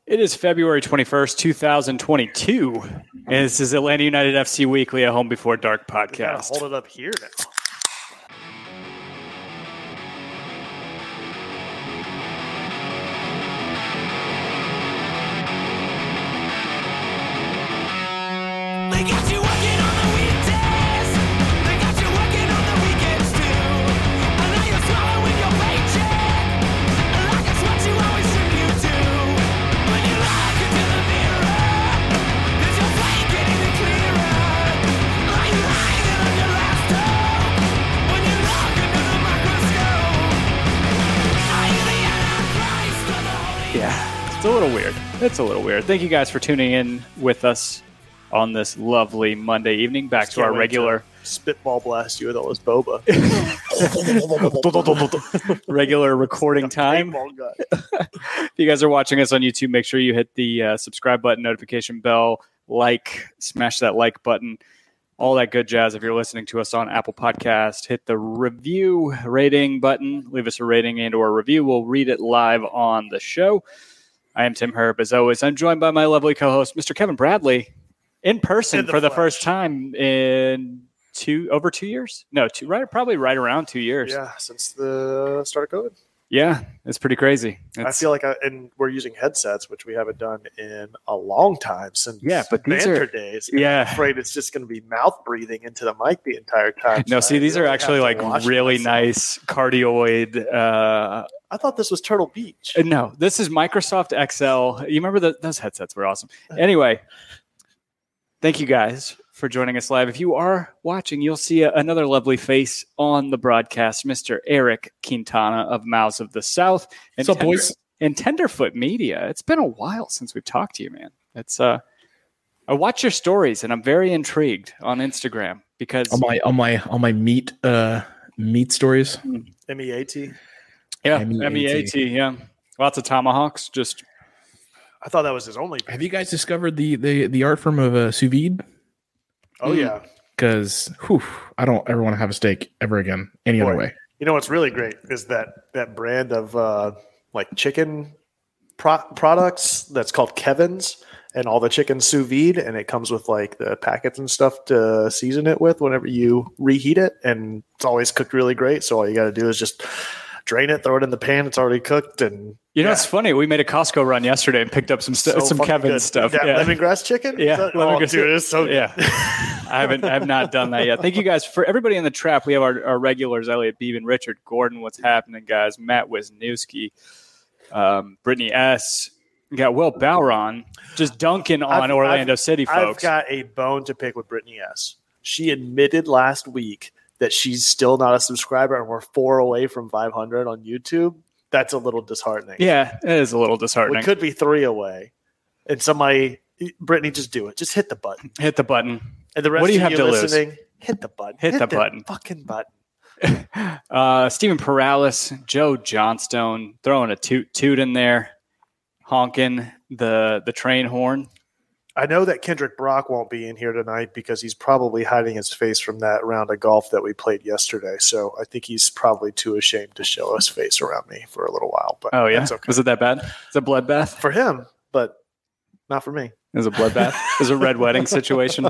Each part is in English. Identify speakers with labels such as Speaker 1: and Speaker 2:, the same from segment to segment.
Speaker 1: It is February 21st, 2022, and this is Atlanta United FC Weekly, a Home Before Dark podcast.
Speaker 2: Hold it up here now.
Speaker 3: They got you working on the weekdays. They got you working on the weekends too. And now you're swallowing your paycheck. Like it's what you always tribute to. When you look into the mirror, is your plate getting any clearer? Are you hanging on your last hope? When you look into the microscope, are you the Antichrist or the Holy?
Speaker 1: Yeah, it's a little weird. It's a little weird. Thank you guys for tuning in with us on this lovely Monday evening. Back to our regular
Speaker 2: spitball blast you with all this boba.
Speaker 1: regular recording time. If you guys are watching us on YouTube, make sure you hit the subscribe button, notification bell, smash that like button, all that good jazz. If you're listening to us on Apple Podcast, hit the review rating button, leave us a rating and or a review. We'll read it live on the show. I am Tim Herb. As always, I'm joined by my lovely co-host, Mr. Kevin Bradley. In person for the first time in over 2 years? No, probably right around 2 years.
Speaker 2: Yeah, since the start of COVID.
Speaker 1: Yeah, it's pretty crazy.
Speaker 2: I feel like and we're using headsets, which we haven't done in a long time since
Speaker 1: but
Speaker 2: banter days.
Speaker 1: Yeah.
Speaker 2: I'm afraid it's just going to be mouth breathing into the mic the entire time.
Speaker 1: No, see, these are actually like really nice cardioid.
Speaker 2: I thought this was Turtle Beach.
Speaker 1: No, this is Microsoft XL. You remember those headsets were awesome. Anyway. Thank you guys for joining us live. If you are watching, you'll see another lovely face on the broadcast, Mr. Eric Quintana of Mouths of the South.
Speaker 4: What's up, boys?
Speaker 1: And Tenderfoot Media. It's been a while since we've talked to you, man. It's I watch your stories and I'm very intrigued on Instagram because
Speaker 4: on my meat stories.
Speaker 2: MEAT.
Speaker 1: Yeah, MEAT. Yeah, lots of tomahawks. Just.
Speaker 2: I thought that was his only.
Speaker 4: Have you guys discovered the art form of sous vide?
Speaker 2: Oh yeah,
Speaker 4: because I don't ever want to have a steak ever again any other way.
Speaker 2: You know what's really great is that brand of like chicken products that's called Kevin's, and all the chicken sous vide, and it comes with like the packets and stuff to season it with whenever you reheat it, and it's always cooked really great. So all you got to do is just drain it, throw it in the pan. It's already cooked, and
Speaker 1: it's funny. We made a Costco run yesterday and picked up some Kevin's stuff.
Speaker 2: That lemongrass chicken.
Speaker 1: Yeah,
Speaker 2: lemongrass. Dude, it's so good.
Speaker 1: Yeah. I have not done that yet. Thank you guys for everybody in the trap. We have our regulars: Elliot Beeben, Richard Gordon. What's happening, guys? Matt Wisniewski, Brittany S. We got Will Bowron just dunking on Orlando City folks.
Speaker 2: I've got a bone to pick with Brittany S. She admitted last week that she's still not a subscriber, and we're 4 away from 500 on YouTube. That's a little disheartening.
Speaker 1: Yeah, it is a little disheartening.
Speaker 2: We could be 3 away. And Brittany, just do it. Just hit the button.
Speaker 1: Hit the button.
Speaker 2: And the rest
Speaker 1: what do you
Speaker 2: of
Speaker 1: have
Speaker 2: you
Speaker 1: to
Speaker 2: listening,
Speaker 1: lose?
Speaker 2: Hit the button.
Speaker 1: Hit the button.
Speaker 2: Fucking button.
Speaker 1: Stephen Perales, Joe Johnstone, throwing a toot in there, honking the train horn.
Speaker 2: I know that Kendrick Brock won't be in here tonight because he's probably hiding his face from that round of golf that we played yesterday. So I think he's probably too ashamed to show his face around me for a little while. But that's okay.
Speaker 1: Was it that bad? It's a bloodbath
Speaker 2: for him, but not for me.
Speaker 1: It was a bloodbath. It was a red wedding situation.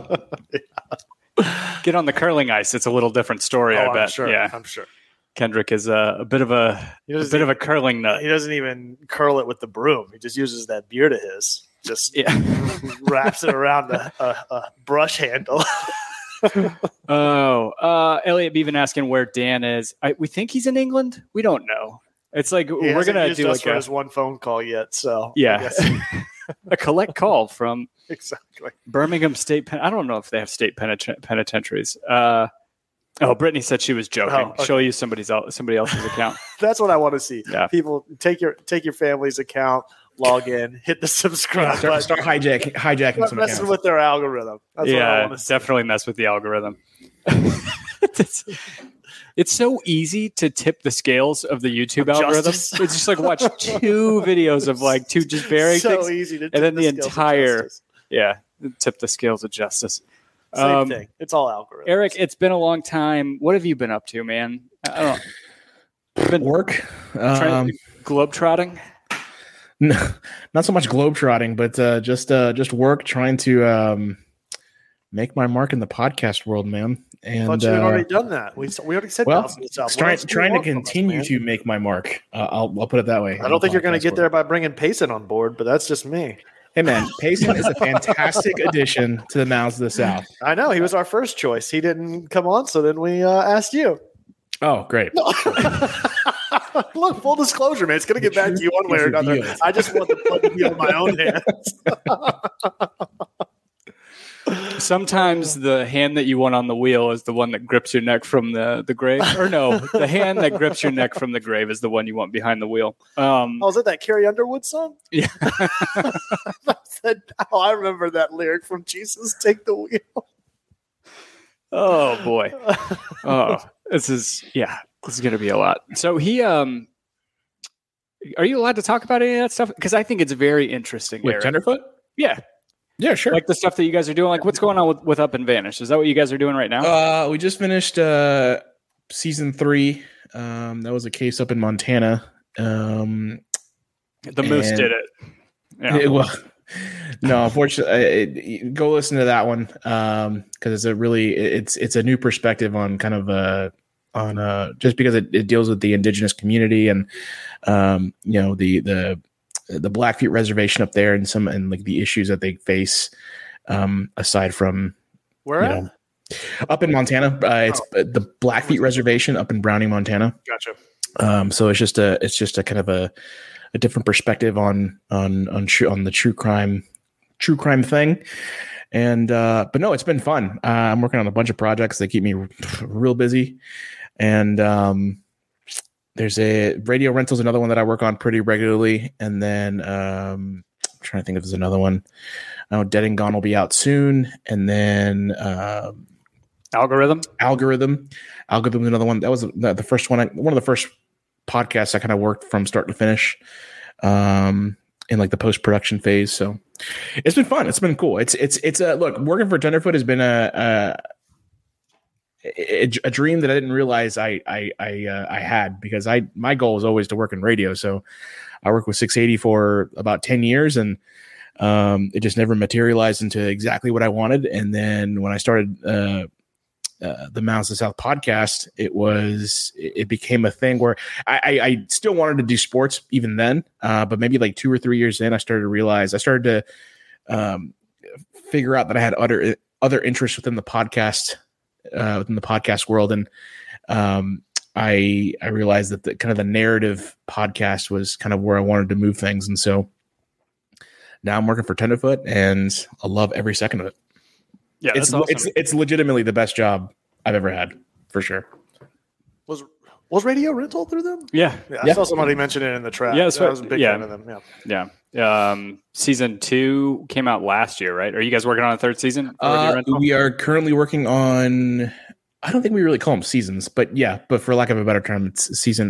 Speaker 1: Yeah. Get on the curling ice. It's a little different story. I bet.
Speaker 2: I'm sure.
Speaker 1: Yeah,
Speaker 2: I'm sure.
Speaker 1: Kendrick is a bit of a curling nut.
Speaker 2: He doesn't even curl it with the broom. He just uses that beard of his. Just wraps it around a brush handle.
Speaker 1: Elliot Beeben asking where Dan is. We think he's in England. We don't know. It's like we're gonna do like
Speaker 2: his one phone call yet. So
Speaker 1: yeah, a collect call from
Speaker 2: exactly
Speaker 1: Birmingham State. I don't know if they have state penitentiaries. Brittany said she was joking.
Speaker 2: Oh, okay.
Speaker 1: She'll use somebody else's account.
Speaker 2: That's what I want to see.
Speaker 1: Yeah.
Speaker 2: People take your family's account. Log in, hit the subscribe button.
Speaker 4: Start hijacking some
Speaker 2: messing with their algorithm. That's what I want to see.
Speaker 1: Definitely mess with the algorithm. It's so easy to tip the scales of the YouTube algorithm. It's just like watch 2 videos of like 2 just varying things.
Speaker 2: So easy to tip
Speaker 1: and then the entire tip the scales of justice.
Speaker 2: Same thing. It's all algorithms.
Speaker 1: Eric, it's been a long time. What have you been up to, man? I don't know.
Speaker 4: Work.
Speaker 1: Globetrotting.
Speaker 4: not so much globetrotting, but just work, trying to make my mark in the podcast world, man.
Speaker 2: I
Speaker 4: And
Speaker 2: thought you had already done that. We already said
Speaker 4: well,
Speaker 2: Mouse in the South. What else do you
Speaker 4: trying to
Speaker 2: want from us,
Speaker 4: continue
Speaker 2: man?
Speaker 4: to make my mark. I'll put it that way.
Speaker 2: I don't think you're going to get there by bringing Payson on board, but that's just me.
Speaker 4: Hey man, Payson is a fantastic addition to the Mounds of the South.
Speaker 2: I know he was our first choice. He didn't come on, so then we asked you.
Speaker 4: Oh, great.
Speaker 2: Look, full disclosure, man. It's going to get back to you one way or another.
Speaker 4: revealed.
Speaker 2: I just want the plug to be on my own hands.
Speaker 1: Sometimes the hand that you want on the wheel is the one that grips your neck from the grave. Or no, the hand that grips your neck from the grave is the one you want behind the wheel.
Speaker 2: Oh, is it that Carrie Underwood song?
Speaker 1: Yeah.
Speaker 2: I remember that lyric from Jesus Take the Wheel.
Speaker 1: Oh boy. Oh, this is going to be a lot. So he, are you allowed to talk about any of that stuff? Because I think it's very interesting.
Speaker 4: With
Speaker 1: Eric.
Speaker 4: Tenderfoot?
Speaker 1: Yeah.
Speaker 4: Yeah, sure.
Speaker 1: Like the stuff that you guys are doing. Like what's going on with Up and Vanish? Is that what you guys are doing right now?
Speaker 4: We just finished season 3. That was a case up in Montana.
Speaker 1: The Moose did it. Yeah.
Speaker 4: No, unfortunately, go listen to that one because it's a new perspective on kind of just because it deals with the indigenous community and the Blackfeet reservation up there and like the issues that they face aside from
Speaker 2: Where
Speaker 4: up in Montana. It's the Blackfeet reservation up in Browning, Montana.
Speaker 2: Gotcha.
Speaker 4: So it's just a kind of a different perspective on the true crime thing. And but no, it's been fun. I'm working on a bunch of projects that keep me real busy. And there's a Radio Rental's another one that I work on pretty regularly. And then I'm trying to think if there's another one. I know Dead and Gone will be out soon. And then
Speaker 1: Algorithm
Speaker 4: is another one. That was the first one. One of the first podcasts I kind of worked from start to finish in like the post-production phase. So it's been fun. It's been cool. It's look, working for Tenderfoot has been a dream that I didn't realize I had, because my goal was always to work in radio. So I worked with 680 for about 10 years and it just never materialized into exactly what I wanted. And then when I started the Mounds of the South podcast, it became a thing where I still wanted to do sports even then, but maybe like 2 or 3 years in, I started to figure out that I had other interests within the podcast world, and I realized that the kind of the narrative podcast was kind of where I wanted to move things, and so now I'm working for Tenderfoot, and I love every second of it.
Speaker 1: Yeah, that's awesome.
Speaker 4: It's legitimately the best job I've ever had, for sure.
Speaker 2: Was Radio Rental through them?
Speaker 1: Yeah.
Speaker 2: I saw somebody mention it in the trap.
Speaker 1: Yeah,
Speaker 2: I was a big fan of them. Yeah.
Speaker 1: Yeah. Season 2 came out last year, right? Are you guys working on a third season for Radio Rental?
Speaker 4: We are currently working on, I don't think we really call them seasons, but for lack of a better term, it's season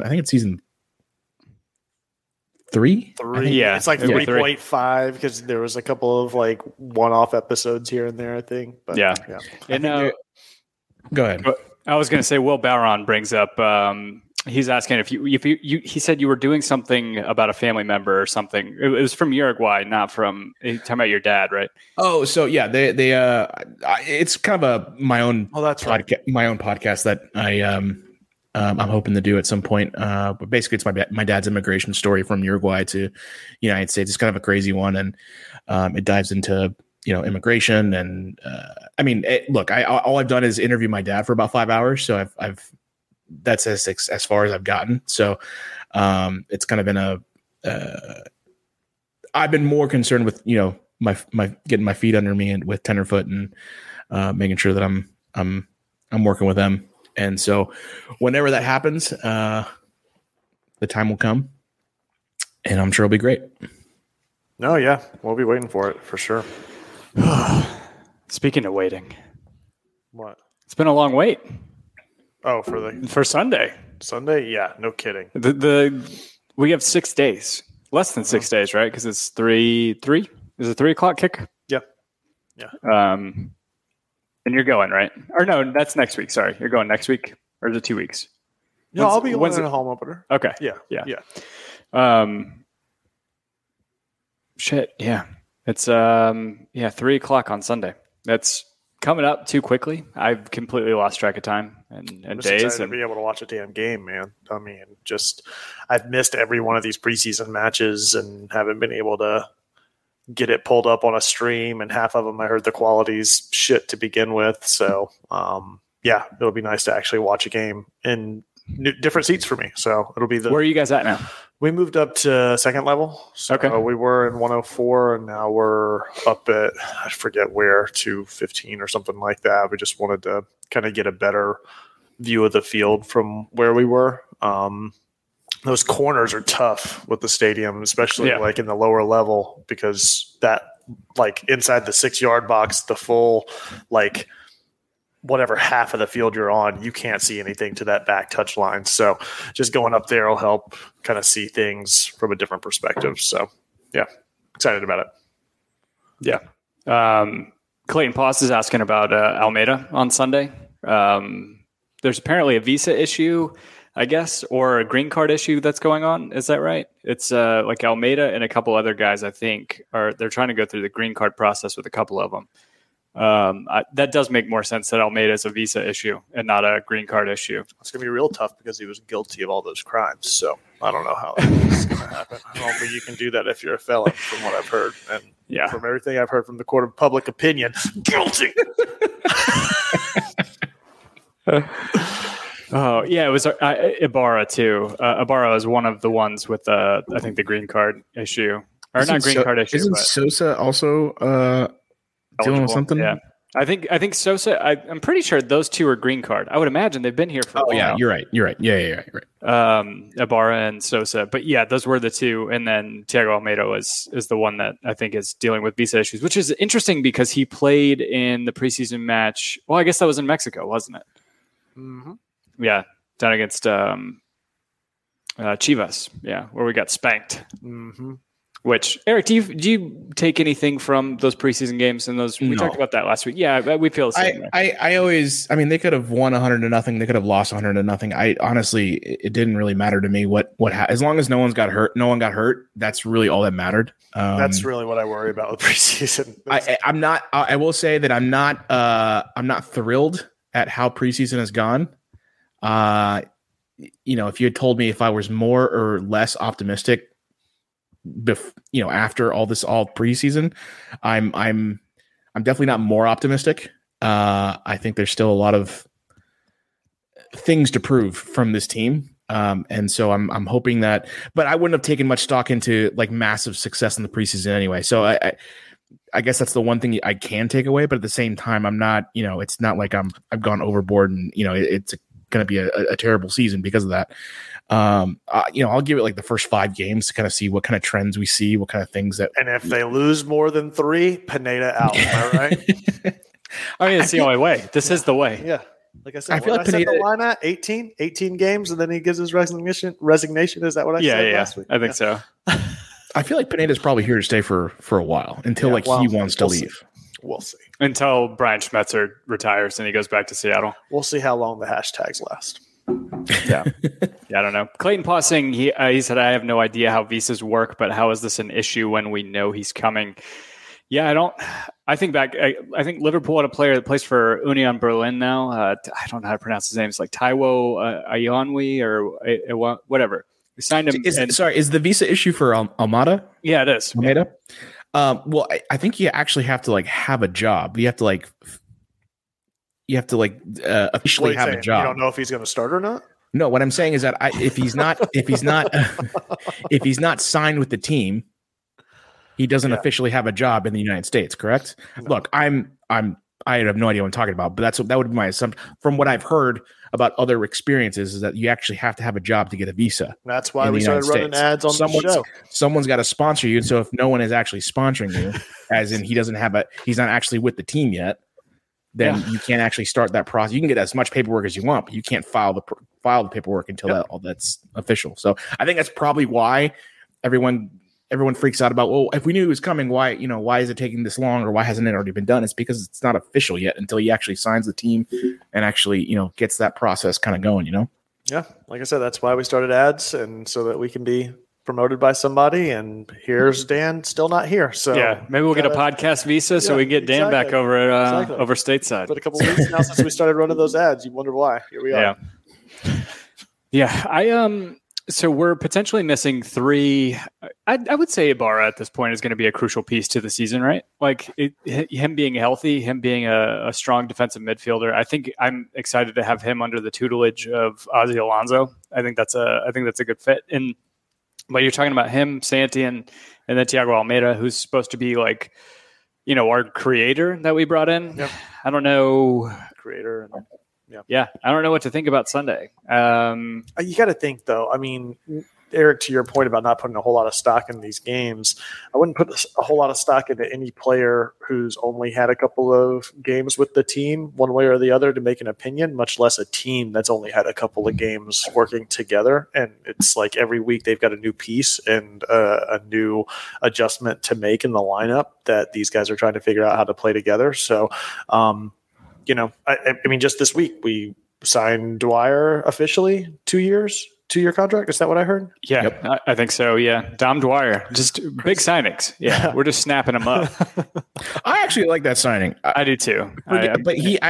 Speaker 4: 3.
Speaker 2: 3.
Speaker 1: Yeah.
Speaker 2: It's like
Speaker 1: Yeah.
Speaker 2: 3.5 because there was a couple of like one-off episodes here and there, I think. But,
Speaker 1: Yeah.
Speaker 2: yeah.
Speaker 1: And
Speaker 4: Go ahead.
Speaker 1: I was going to say, Will Bowron brings up, he's asking if you, he said you were doing something about a family member or something. It was from Uruguay, not from, you're talking about your dad, right?
Speaker 4: Oh, so yeah, they it's kind of my own podcast that I'm hoping to do at some point. But basically, it's my dad's immigration story from Uruguay to United States. It's kind of a crazy one, and it dives into immigration. And I mean, look, all I've done is interview my dad for about 5 hours, so I've that's as far as I've gotten. So it's kind of been I've been more concerned with my getting my feet under me and with Tenderfoot and making sure that I'm working with them. And so whenever that happens, the time will come, and I'm sure it'll be great.
Speaker 2: No, yeah. We'll be waiting for it for sure.
Speaker 1: Speaking of waiting,
Speaker 2: What?
Speaker 1: it's been a long wait
Speaker 2: Oh,
Speaker 1: for Sunday.
Speaker 2: Sunday? Yeah, no kidding.
Speaker 1: We have 6 days, less than 6 days, right? Because it's 3. Is it 3 o'clock kick?
Speaker 2: Yeah.
Speaker 1: And you're going, right? Or no, that's next week. Sorry, you're going next week, or is it 2 weeks?
Speaker 2: No, I'll be
Speaker 1: when's
Speaker 2: winning a home opener.
Speaker 1: Okay.
Speaker 2: Yeah.
Speaker 1: Yeah. Shit. Yeah. It's 3:00 on Sunday. That's coming up too quickly. I've completely lost track of time and days.
Speaker 2: Excited to be able to watch a damn game, man. I mean, I've missed every one of these preseason matches and haven't been able to get it pulled up on a stream. And half of them, I heard the quality's shit to begin with. So, it'll be nice to actually watch a game in different seats for me. So it'll be
Speaker 1: Where are you guys at now?
Speaker 2: We moved up to second level. So
Speaker 1: okay.
Speaker 2: We were in 104 and now we're up at, I forget where, 215 or something like that. We just wanted to kind of get a better view of the field from where we were. Those corners are tough with the stadium, especially like in the lower level, because that like inside the 6-yard box, the full like whatever half of the field you're on, you can't see anything to that back touch line. So just going up there will help kind of see things from a different perspective. So yeah, excited about it.
Speaker 1: Yeah. Clayton Poss is asking about Almeida on Sunday. There's apparently a visa issue, I guess, or a green card issue that's going on. Is that right? It's like Almeida and a couple other guys, I think, they're trying to go through the green card process with a couple of them. That does make more sense that Almeida is a visa issue and not a green card issue.
Speaker 2: It's going to be real tough because he was guilty of all those crimes. So I don't know how it's going to happen. I don't think you can do that if you're a felon, from what I've heard. And from everything I've heard from the court of public opinion, guilty.
Speaker 1: Oh, yeah, it was Ibarra, too. Ibarra is one of the ones with, I think, the green card issue. Or not green card issue.
Speaker 4: Isn't Sosa also dealing with something?
Speaker 1: Yeah. I think Sosa, I'm pretty sure those two are green card. I would imagine they've been here for a while.
Speaker 4: Yeah, you're right. Yeah, you're right.
Speaker 1: Ibarra and Sosa. But yeah, those were the two. And then Thiago Almeida is the one that I think is dealing with visa issues, which is interesting because he played in the preseason match. Well, I guess that was in Mexico, wasn't it?
Speaker 2: Mm-hmm.
Speaker 1: Yeah, down against Chivas. Yeah, where we got spanked.
Speaker 2: Mm-hmm.
Speaker 1: Which, Eric, do you take anything from those preseason games and those? We talked about that last week. Yeah, we feel the same.
Speaker 4: I mean, they could have won 100-0. They could have lost 100-0. I honestly, it didn't really matter to me as long as no one got hurt. That's really all that mattered.
Speaker 2: That's really what I worry about with preseason.
Speaker 4: I will say that I'm not thrilled at how preseason has gone. If you had told me if I was more or less optimistic, after all preseason, I'm definitely not more optimistic. I think there's still a lot of things to prove from this team. And so I'm hoping that, but I wouldn't have taken much stock into like massive success in the preseason anyway. So I guess that's the one thing I can take away, but at the same time, I'm not, it's not like I've gone overboard and, it's going to be a terrible season because of that. I'll give it like the first 5 games to kind of see what kind of trends we see, what kind of things that.
Speaker 2: And if they lose more than 3, Pineda out. Am I right?
Speaker 1: I mean, it's the only way. This is the way.
Speaker 2: Yeah. Like I said,
Speaker 4: I feel like Pineda,
Speaker 2: the line at 18 games, and then he gives his resignation. Is that what I said last week?
Speaker 1: I think so.
Speaker 4: I feel like Pineda's probably here to stay for a while until he wants to leave.
Speaker 2: We'll see.
Speaker 1: Until Brian Schmetzer retires and he goes back to Seattle.
Speaker 2: We'll see how long the hashtags last.
Speaker 1: Yeah, I don't know. Clayton Poss saying he said, I have no idea how visas work, but how is this an issue when we know he's coming? Yeah, I think Liverpool had a player that plays for Union Berlin now. I don't know how to pronounce his name. It's like Taiwo Ayanwi or whatever. We signed him.
Speaker 4: Is the visa issue for Almada?
Speaker 1: Yeah, it is.
Speaker 4: Almeida? Yeah. Well, I think you actually have to like have a job. You have to officially have a job.
Speaker 2: You don't know if he's going to start or not?
Speaker 4: No, what I'm saying is that if he's not signed with the team, he doesn't officially have a job in the United States, correct? No. Look, I have no idea what I'm talking about, but that would be my assumption from what I've heard about other experiences is that you actually have to have a job to get a visa.
Speaker 2: That's why we started running ads on the show.
Speaker 4: Someone's got to sponsor you. And so if no one is actually sponsoring you, as in he's not actually with the team yet, then you can't actually start that process. You can get as much paperwork as you want, but you can't file the paperwork until all that's official. So I think that's probably why everyone freaks out about, well, if we knew he was coming, why is it taking this long or why hasn't it already been done? It's because it's not official yet until he actually signs the team and actually, gets that process kind of going,
Speaker 2: Yeah. Like I said, that's why we started ads and so that we can be promoted by somebody, and here's Dan still not here. So
Speaker 1: yeah, maybe we'll get a podcast visa so we can get Dan back over over stateside.
Speaker 2: But a couple of weeks now since we started running those ads, you wonder why. Here we are.
Speaker 1: Yeah. So we're potentially missing 3. I would say Ibarra at this point is going to be a crucial piece to the season, right? Like him being healthy, him being a strong defensive midfielder. I think I'm excited to have him under the tutelage of Ozzy Alonso. I think that's a good fit. But you're talking about him, Santi, and then Thiago Almeida, who's supposed to be like, our creator that we brought in.
Speaker 2: Yep.
Speaker 1: I don't know.
Speaker 2: Creator.
Speaker 1: Yeah. I don't know what to think about Sunday.
Speaker 2: You got to think, though. I mean, Eric, to your point about not putting a whole lot of stock in these games, I wouldn't put a whole lot of stock into any player who's only had a couple of games with the team, one way or the other, to make an opinion, much less a team that's only had a couple of games working together. And it's like every week they've got a new piece and a new adjustment to make in the lineup that these guys are trying to figure out how to play together. So, I mean, just this week we signed Dwyer officially 2 years. 2-year contract? Is that what I heard?
Speaker 1: Yeah, yep. I think so. Yeah. Dom Dwyer, just big signings. Yeah. We're just snapping them up.
Speaker 4: I actually like that signing.
Speaker 1: I do too.
Speaker 4: I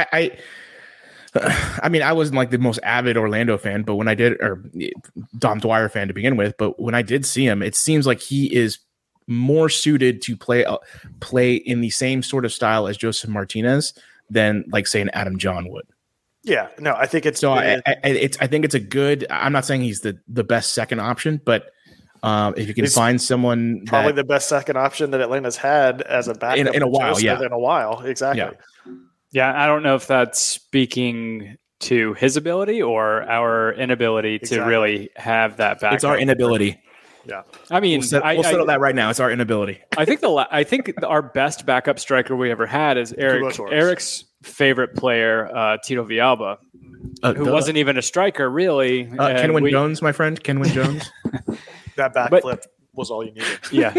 Speaker 4: mean, I wasn't like the most avid Orlando fan, but when I did, or Dom Dwyer fan to begin with, but when I did see him, it seems like he is more suited to play in the same sort of style as Joseph Martinez than like say an Adam John would.
Speaker 2: Yeah, no, I think it's
Speaker 4: so. I think it's a good. I'm not saying he's the best second option, but if you can find someone,
Speaker 2: probably the best second option that Atlanta's had as a backup
Speaker 4: in a while,
Speaker 2: in a while, exactly.
Speaker 1: Yeah, I don't know if that's speaking to his ability or our inability to really have that backup.
Speaker 4: It's our inability.
Speaker 2: Yeah,
Speaker 1: I mean,
Speaker 4: we'll settle that right now. It's our inability.
Speaker 1: I think our best backup striker we ever had is Eric's favorite player, Tito Villalba, who wasn't even a striker, really.
Speaker 4: Kenwin Jones, my friend, Kenwin Jones.
Speaker 2: That backflip was all you needed.
Speaker 1: Yeah.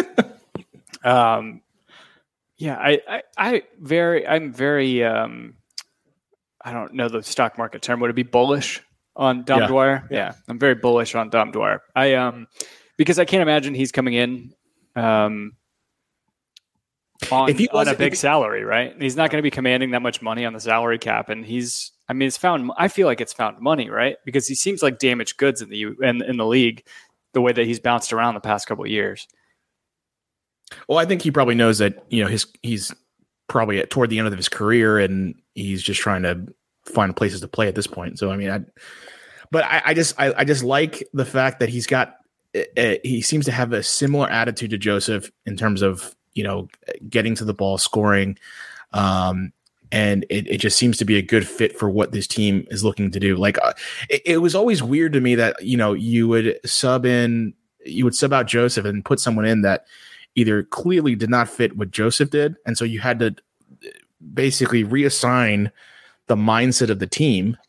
Speaker 1: I'm very. I don't know the stock market term. Would it be bullish on Dom Dwyer? Yeah, I'm very bullish on Dom Dwyer. Because I can't imagine he's coming in on a big salary, right? He's not going to be commanding that much money on the salary cap, and I feel like it's found money, right? Because he seems like damaged goods in the league, the way that he's bounced around the past couple of years.
Speaker 4: Well, I think he probably knows that he's probably toward the end of his career, and he's just trying to find places to play at this point. So I mean, I just like the fact that he's got. He seems to have a similar attitude to Joseph in terms of getting to the ball, scoring, and it just seems to be a good fit for what this team is looking to do. Like it was always weird to me that you would sub out Joseph and put someone in that either clearly did not fit what Joseph did, and so you had to basically reassign the mindset of the team.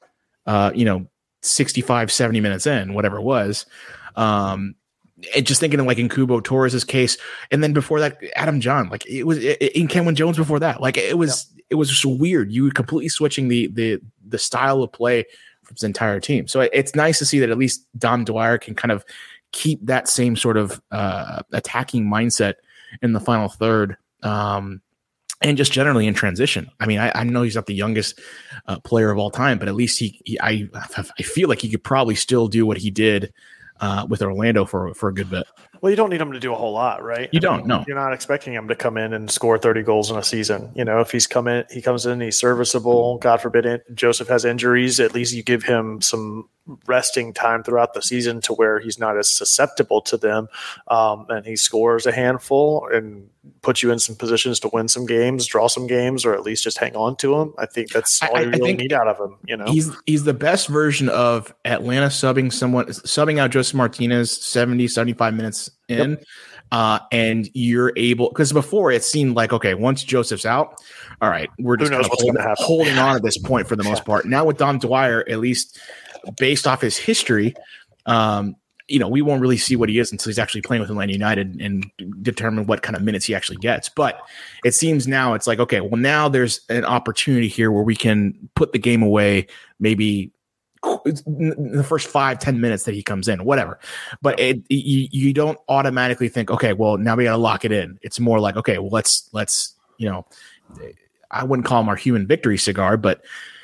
Speaker 4: 65, 70 minutes in, whatever it was. And just thinking of like in Kubo Torres' case, and then before that, Adam John, like it was in Kenwin Jones before that, like it was just weird. You were completely switching the style of play from his entire team. So it's nice to see that at least Dom Dwyer can kind of keep that same sort of attacking mindset in the final third. And just generally in transition. I mean, I know he's not the youngest player of all time, but at least I feel like he could probably still do what he did with Orlando for a good bit.
Speaker 2: Well, you don't need him to do a whole lot, right?
Speaker 4: You don't. No,
Speaker 2: you're not expecting him to come in and score 30 goals in a season. If he comes in, he's serviceable. God forbid Joseph has injuries. At least you give him some resting time throughout the season to where he's not as susceptible to them, and he scores a handful and puts you in some positions to win some games, draw some games, or at least just hang on to him. I think that's all you really need out of him.
Speaker 4: He's the best version of Atlanta subbing out Joseph Martinez 70, 75 minutes in. Yep. And you're able, because before it seemed like, okay, once Joseph's out, all right, we're just kind of holding on at this point for the most part. Now with Dom Dwyer, at least based off his history, we won't really see what he is until he's actually playing with Atlanta United and determine what kind of minutes he actually gets. But it seems now it's like, okay, well now there's an opportunity here where we can put the game away, maybe the first 5-10 minutes that he comes in, whatever. But you don't automatically think, okay, well, now we got to lock it in. It's more like, okay, well, let's I wouldn't call him our human victory cigar, but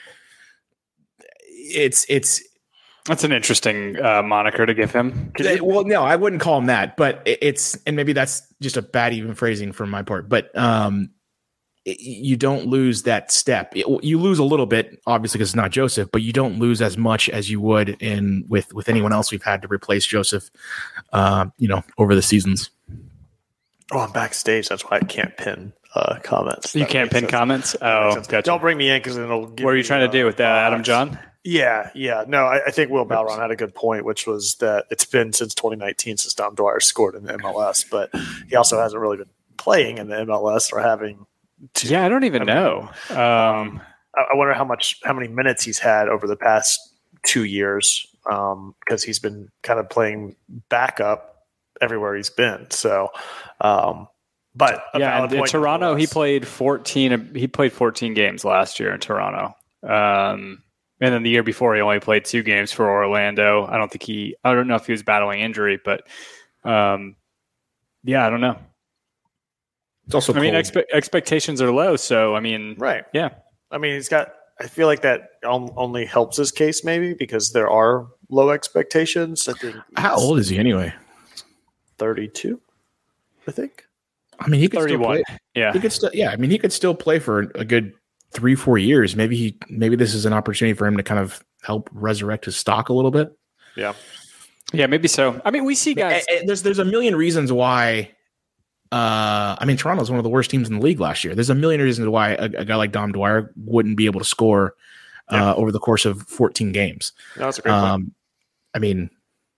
Speaker 4: it's
Speaker 1: that's an interesting moniker to give him.
Speaker 4: Well, no, I wouldn't call him that, but it's, and maybe that's just a bad even phrasing from my part, but you don't lose that step. You lose a little bit, obviously, because it's not Joseph, but you don't lose as much as you would with anyone else we've had to replace Joseph, over the seasons.
Speaker 2: Oh, I'm backstage. That's why I can't pin comments.
Speaker 1: You can't pin comments? Oh, gotcha.
Speaker 2: Don't bring me in because then it'll give
Speaker 1: What are you trying to do with that, Adam John?
Speaker 2: Yeah. No, I think Will Balron had a good point, which was that it's been since 2019 since Dom Dwyer scored in the MLS, but he also hasn't really been playing in the MLS or having.
Speaker 1: I don't even know.
Speaker 2: I wonder how many minutes he's had over the past 2 years, because he's been kind of playing backup everywhere he's been. So, but
Speaker 1: in Toronto, he played 14. He played 14 games last year in Toronto. And then the year before, he only played 2 games for Orlando. I don't know if he was battling injury, but I don't know.
Speaker 4: It's also,
Speaker 1: expectations are low. So,
Speaker 2: right.
Speaker 1: Yeah.
Speaker 2: I feel like that only helps his case maybe because there are low expectations. I think.
Speaker 4: How old is he anyway?
Speaker 2: 32, I think.
Speaker 4: He could
Speaker 1: 31.
Speaker 4: Still play. Yeah. He could still, he could still play for a good 3-4 years. Maybe this is an opportunity for him to kind of help resurrect his stock a little bit.
Speaker 2: Yeah.
Speaker 1: Yeah, maybe so. We see guys.
Speaker 4: There's a million reasons why. Toronto's one of the worst teams in the league last year. There's a million reasons why a guy like Dom Dwyer wouldn't be able to score over the course of 14 games.
Speaker 2: No, that's a great point.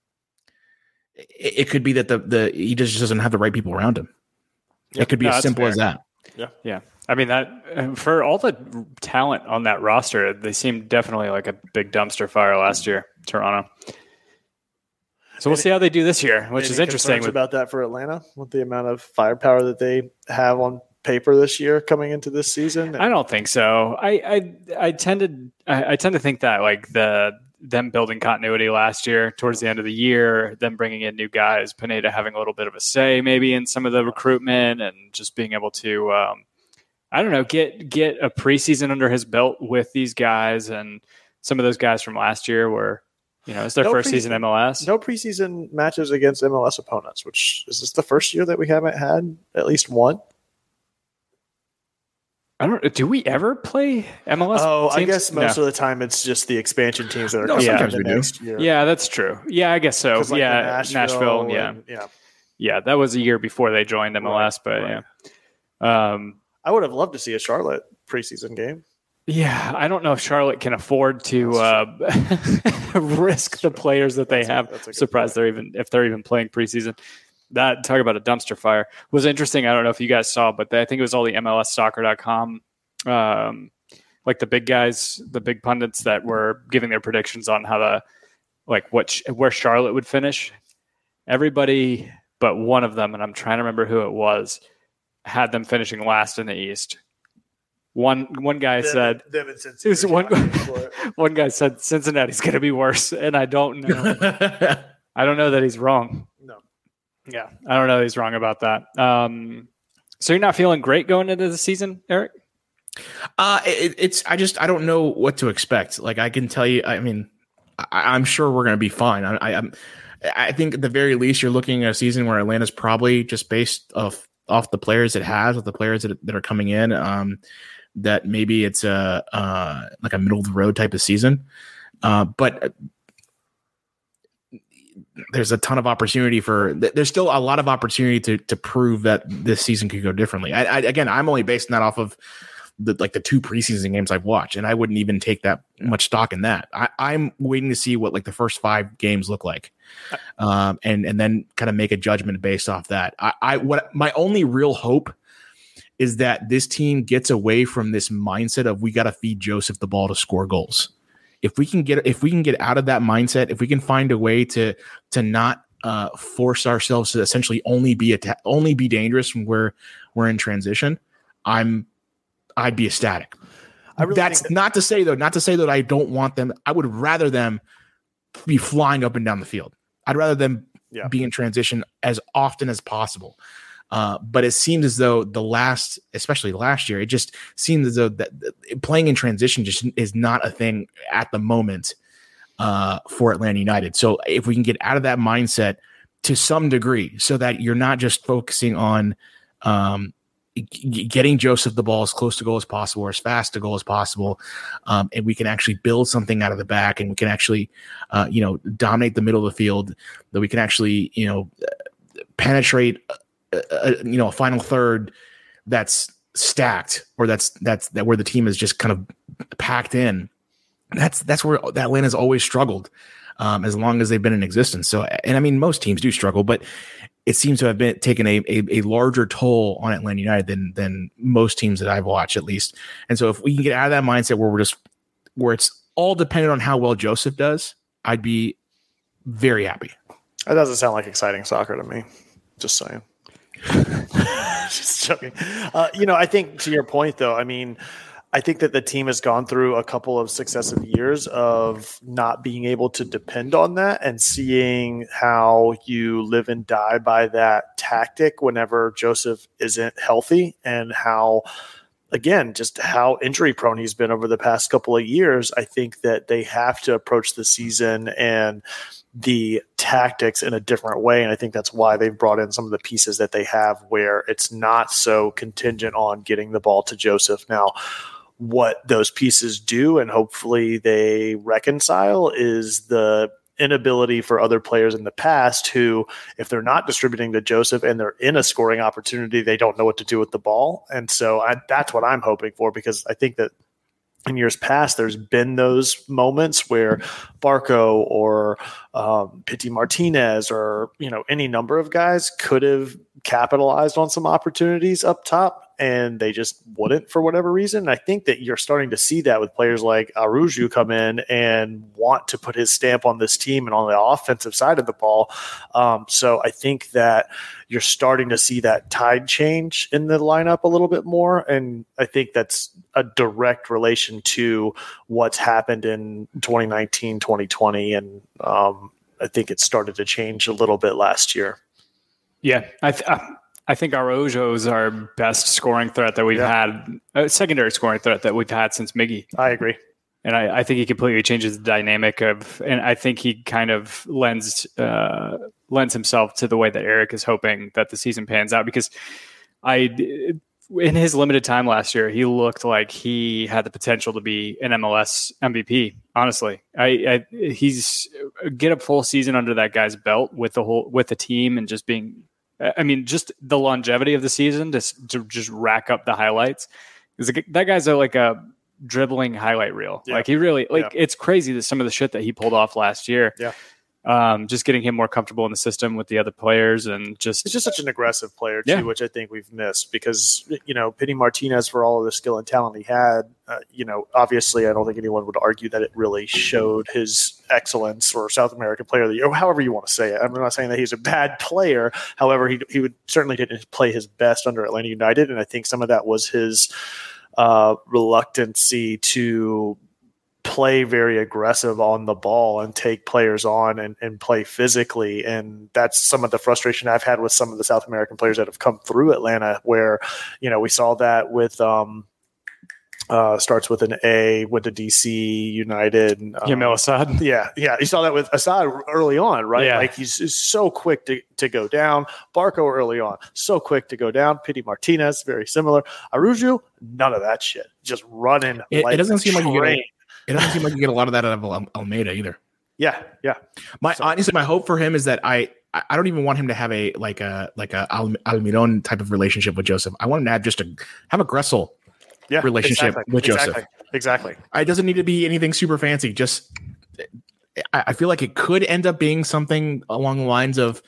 Speaker 4: It could be that he just doesn't have the right people around him. Yep. It could be as simple as that.
Speaker 1: Yeah. That for all the talent on that roster, they seemed definitely like a big dumpster fire last year, Toronto. So we'll see how they do this year, which is interesting.
Speaker 2: About that for Atlanta, with the amount of firepower that they have on paper this year coming into this season.
Speaker 1: I don't think so. I tend to think that like them building continuity last year towards the end of the year, them bringing in new guys, Pineda having a little bit of a say maybe in some of the recruitment and just being able to, get a preseason under his belt with these guys, and some of those guys from last year were. It's their first season MLS.
Speaker 2: No preseason matches against MLS opponents, which is this the first year that we haven't had at least one?
Speaker 1: Do we ever play MLS?
Speaker 2: Oh,
Speaker 1: teams?
Speaker 2: I guess most of the time it's just the expansion teams that are coming
Speaker 4: sometimes
Speaker 2: in
Speaker 4: we
Speaker 2: the next year.
Speaker 1: Yeah, that's true. Yeah, I guess so. Nashville. Yeah, that was a year before they joined MLS, but yeah.
Speaker 2: I would have loved to see a Charlotte preseason game.
Speaker 1: Yeah, I don't know if Charlotte can afford to risk the players that they have. Surprised they're even playing preseason. That, talk about a dumpster fire, was interesting. I don't know if you guys saw, but I think it was all the MLSsoccer.com, like the big guys, the big pundits that were giving their predictions on how where Charlotte would finish. Everybody but one of them, and I'm trying to remember who it was, had them finishing last in the East. One guy said one guy said Cincinnati's going to be worse, and I don't know. I don't know that he's wrong.
Speaker 2: No.
Speaker 1: Yeah, I don't know that he's wrong about that. So you're not feeling great going into the season, Eric?
Speaker 4: I don't know what to expect. Like, I can tell you, I'm sure we're going to be fine. I think at the very least you're looking at a season where Atlanta's probably just based off the players it has, with the players that are coming in. That maybe it's like a middle of the road type of season, but there's a ton of opportunity there's still a lot of opportunity to prove that this season could go differently. Again, I'm only basing that off of the 2 preseason games I've watched, and I wouldn't even take that much stock in that. I'm waiting to see what the first 5 games look like, and then kind of make a judgment based off that. What my only real hope is that this team gets away from this mindset of we got to feed Joseph the ball to score goals. If we can get out of that mindset, if we can find a way to not force ourselves to essentially only be dangerous when we're in transition, I'd be ecstatic. That's not to say that I don't want them. I would rather them be flying up and down the field. I'd rather them be in transition as often as possible. But it seems as though especially last year, it just seemed as though that playing in transition just is not a thing at the moment for Atlanta United. So if we can get out of that mindset to some degree, so that you're not just focusing on getting Josef the ball as close to goal as possible or as fast to goal as possible, and we can actually build something out of the back, and we can actually dominate the middle of the field, that we can actually penetrate a final third that's stacked, or that's where the team is just kind of packed in. That's where Atlanta's always struggled, as long as they've been in existence. So, and I mean, most teams do struggle, but it seems to have been taken a larger toll on Atlanta United than most teams that I've watched, at least. And so if we can get out of that mindset where it's all dependent on how well Josef does, I'd be very happy.
Speaker 2: That doesn't sound like exciting soccer to me. Just saying. Just joking. I think to your point, though, I mean, I think that the team has gone through a couple of successive years of not being able to depend on that, and seeing how you live and die by that tactic whenever Josef isn't healthy, and how, again, just how injury prone he's been over the past couple of years. I think that they have to approach the season and the tactics in a different way. And I think that's why they've brought in some of the pieces that they have, where it's not so contingent on getting the ball to Josef. Now, what those pieces do, and hopefully they reconcile, is the inability for other players in the past who, if they're not distributing to Josef and they're in a scoring opportunity, they don't know what to do with the ball. And so that's what I'm hoping for, because I think that in years past, there's been those moments where Barco or Pity Martinez or any number of guys could have capitalized on some opportunities up top, and they just wouldn't for whatever reason. I think that you're starting to see that with players like Araujo come in and want to put his stamp on this team and on the offensive side of the ball. So I think that you're starting to see that tide change in the lineup a little bit more. And I think that's a direct relation to what's happened in 2019, 2020. And I think it started to change a little bit last year.
Speaker 1: Yeah, I think Araujo is our best scoring threat that we've had, secondary scoring threat that we've had since Miggy.
Speaker 2: I agree.
Speaker 1: And I think he completely changes the dynamic and I think he kind of lends himself to the way that Eric is hoping that the season pans out, because in his limited time last year, he looked like he had the potential to be an MLS MVP. Honestly, he's get a full season under that guy's belt with the team, and just being, I mean, just the longevity of the season to just rack up the highlights. That guy's like a dribbling highlight reel. Yeah. Like he really, it's crazy that some of the shit that he pulled off last year.
Speaker 2: Yeah.
Speaker 1: Just getting him more comfortable in the system with the other players, and he's
Speaker 2: just such an aggressive player too, which I think we've missed, because Pity Martinez, for all of the skill and talent he had, obviously I don't think anyone would argue that it really showed his excellence, or South American Player of the Year, or however you want to say it. I'm not saying that he's a bad player. However, he would certainly didn't play his best under Atlanta United, and I think some of that was his reluctancy to play very aggressive on the ball and take players on and play physically. And that's some of the frustration I've had with some of the South American players that have come through Atlanta, where, we saw that with, starts with an A, went to DC United.
Speaker 1: Yamil Asad.
Speaker 2: Yeah. You saw that with Asad early on, right?
Speaker 1: Yeah.
Speaker 2: Like he's so quick to go down. Barco early on, so quick to go down. Pity Martinez, very similar. Araujo, none of that shit. Just running.
Speaker 4: It doesn't seem like it doesn't seem like you get a lot of that out of Almeida either.
Speaker 2: Yeah.
Speaker 4: Honestly, my hope for him is that I don't even want him to have a Almiron type of relationship with Josef. I want him to have a Gressel relationship with Josef.
Speaker 2: Exactly.
Speaker 4: It doesn't need to be anything super fancy. Just I feel like it could end up being something along the lines of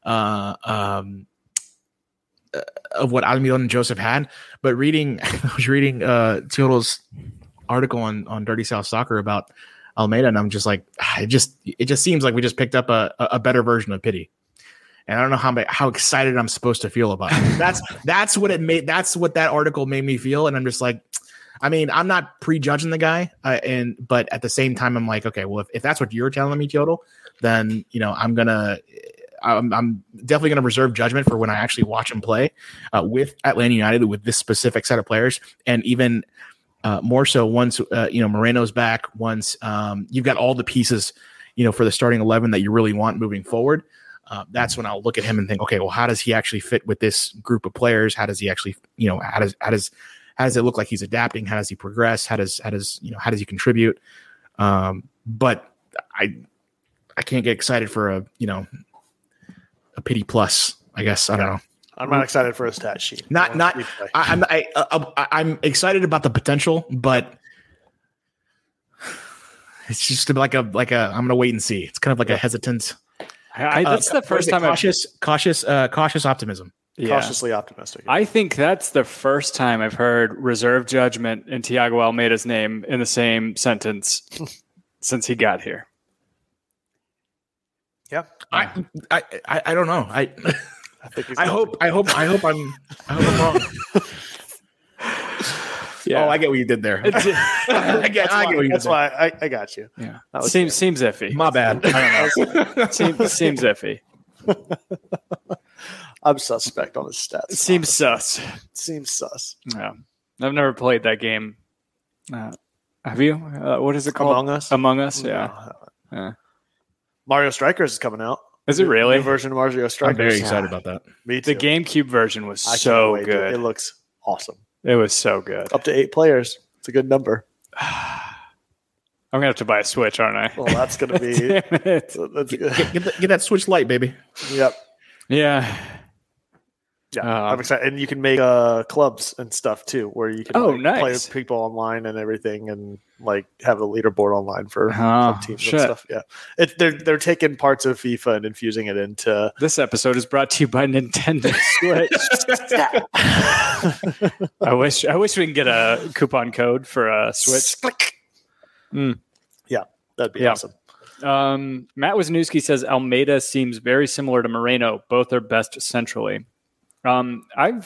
Speaker 4: what Almiron and Josef had. But I was reading Teodor's article on Dirty South Soccer about Almeida, and I'm just like, it just seems like we just picked up a better version of Pity, and I don't know how excited I'm supposed to feel about it. That's what that article made me feel, and I'm just like, I mean, I'm not prejudging the guy, but at the same time, I'm like, okay, well, if that's what you're telling me, Teodal, then I'm definitely gonna reserve judgment for when I actually watch him play with Atlanta United with this specific set of players, and even more so once Moreno's back, once you've got all the pieces for the starting 11 that you really want moving forward. That's when I'll look at him and think, okay, well, how does he actually fit with this group of players? How does he actually, how does it look like he's adapting? How does he progress? How does he contribute? But I can't get excited for a pity plus, I guess. I don't know.
Speaker 2: I'm not excited for a stat sheet.
Speaker 4: I'm excited about the potential, but it's just like a I'm gonna wait and see. It's kind of like a hesitant.
Speaker 1: That's the first time
Speaker 4: cautious optimism.
Speaker 2: Yeah. Cautiously optimistic.
Speaker 1: I think that's the first time I've heard reserve judgment and Thiago Almeida's name in the same sentence since he got here.
Speaker 2: Yeah.
Speaker 4: I don't know. I hope I'm wrong.
Speaker 1: Yeah.
Speaker 4: Oh, I get what you did there. I get what you did.
Speaker 2: That's why I got you.
Speaker 1: Yeah. Seems iffy.
Speaker 4: My bad.
Speaker 1: I don't know. seems iffy.
Speaker 2: I'm suspect on his stats.
Speaker 1: Seems sus.
Speaker 2: Seems sus.
Speaker 1: Yeah. I've never played that game. Have you? What is it called?
Speaker 2: Among Us?
Speaker 1: Among Us, yeah.
Speaker 2: No. Mario Strikers is coming out.
Speaker 1: Is it really?
Speaker 2: New version of Mario Strikers.
Speaker 4: I'm very excited about that.
Speaker 2: Me too.
Speaker 1: The GameCube version was so good.
Speaker 2: It looks awesome.
Speaker 1: It was so good.
Speaker 2: Up to 8 players. It's a good number.
Speaker 1: I'm going to have to buy a Switch, aren't I?
Speaker 2: Well, that's going to be... That's good.
Speaker 4: Get that Switch Lite, baby.
Speaker 2: Yep.
Speaker 1: Yeah.
Speaker 2: Yeah, I'm excited. And you can make clubs and stuff, too, where you can play with people online and everything and have a leaderboard online for teams and stuff. Yeah. They're taking parts of FIFA and infusing it into...
Speaker 1: This episode is brought to you by Nintendo Switch. I wish we can get a coupon code for a Switch.
Speaker 2: Yeah, that'd be awesome.
Speaker 1: Matt Wisniewski says Almeida seems very similar to Moreno. Both are best centrally. I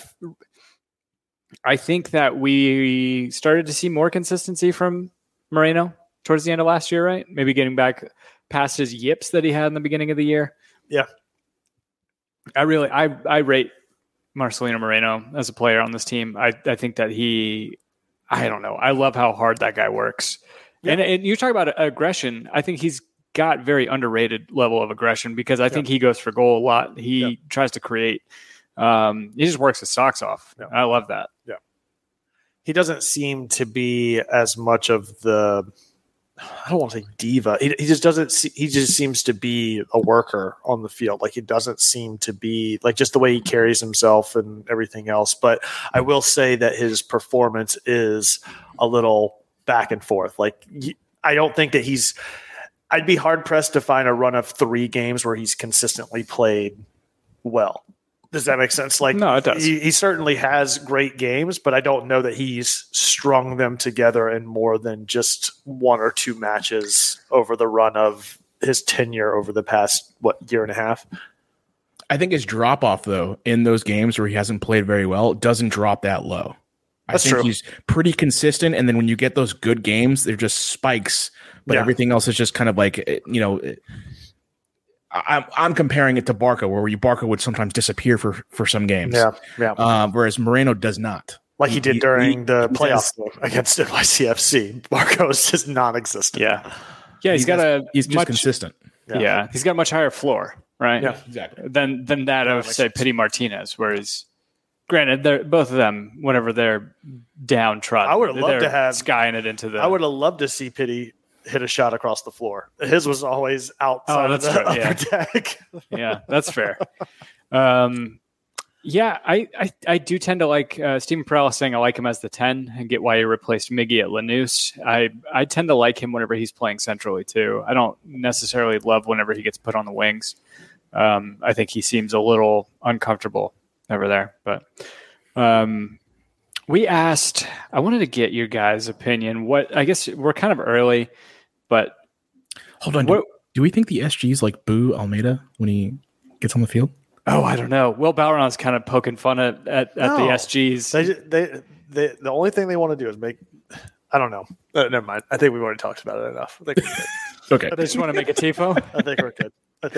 Speaker 1: think that we started to see more consistency from Moreno towards the end of last year, right? Maybe getting back past his yips that he had in the beginning of the year.
Speaker 2: Yeah.
Speaker 1: I rate Marcelino Moreno as a player on this team. I think that I don't know. I love how hard that guy works. Yeah. And you talk about aggression. I think he's got very underrated level of aggression because I think he goes for goal a lot. He tries to create. He just works his socks off. Yeah. I love that.
Speaker 2: Yeah. He doesn't seem to be as much of the, I don't want to say diva. He just seems to be a worker on the field. He doesn't seem to be just the way he carries himself and everything else. But I will say that his performance is a little back and forth. I don't think that I'd be hard pressed to find a run of 3 games where he's consistently played well. Does that make sense?
Speaker 1: No, it does.
Speaker 2: He certainly has great games, but I don't know that he's strung them together in more than just 1 or 2 matches over the run of his tenure over the past, year and a half.
Speaker 4: I think his drop off, though, in those games where he hasn't played very well, doesn't drop that low. I think he's pretty consistent, and then when you get those good games, they're just spikes, but everything else is just kind of I'm comparing it to Barca, where Barca would sometimes disappear for some games.
Speaker 2: Yeah.
Speaker 4: Whereas Moreno does not.
Speaker 2: He did during the playoffs against NYCFC. Barca was just non-existent.
Speaker 1: Yeah. Yeah, he's
Speaker 4: just consistent.
Speaker 1: Yeah. He's got a much higher floor, right?
Speaker 2: Yeah,
Speaker 1: exactly. Than that of, say, Pity Martinez, whereas granted, both of them, whenever they're downtrodden,
Speaker 2: I would have loved to have
Speaker 1: skying it into the.
Speaker 2: I would have loved to see Pity hit a shot across the floor. His was always outside of the upper deck.
Speaker 1: Yeah, that's fair. I do tend to like Steven Perella saying I like him as the 10 and get why he replaced Miggy at Lanús. I tend to like him whenever he's playing centrally too. I don't necessarily love whenever he gets put on the wings. I think he seems a little uncomfortable over there. But we asked, I wanted to get your guys' opinion. I guess we're kind of early, but
Speaker 4: hold on. Do we think the SGs boo Almeida when he gets on the field?
Speaker 1: Oh, I don't know. Will Balron's kind of poking fun at the SGs.
Speaker 2: The only thing they want to do is make I don't know. Never mind. I think we've already talked about it enough. I think we're good.
Speaker 4: Okay.
Speaker 1: I just want to make a tifo.
Speaker 2: I think we're good.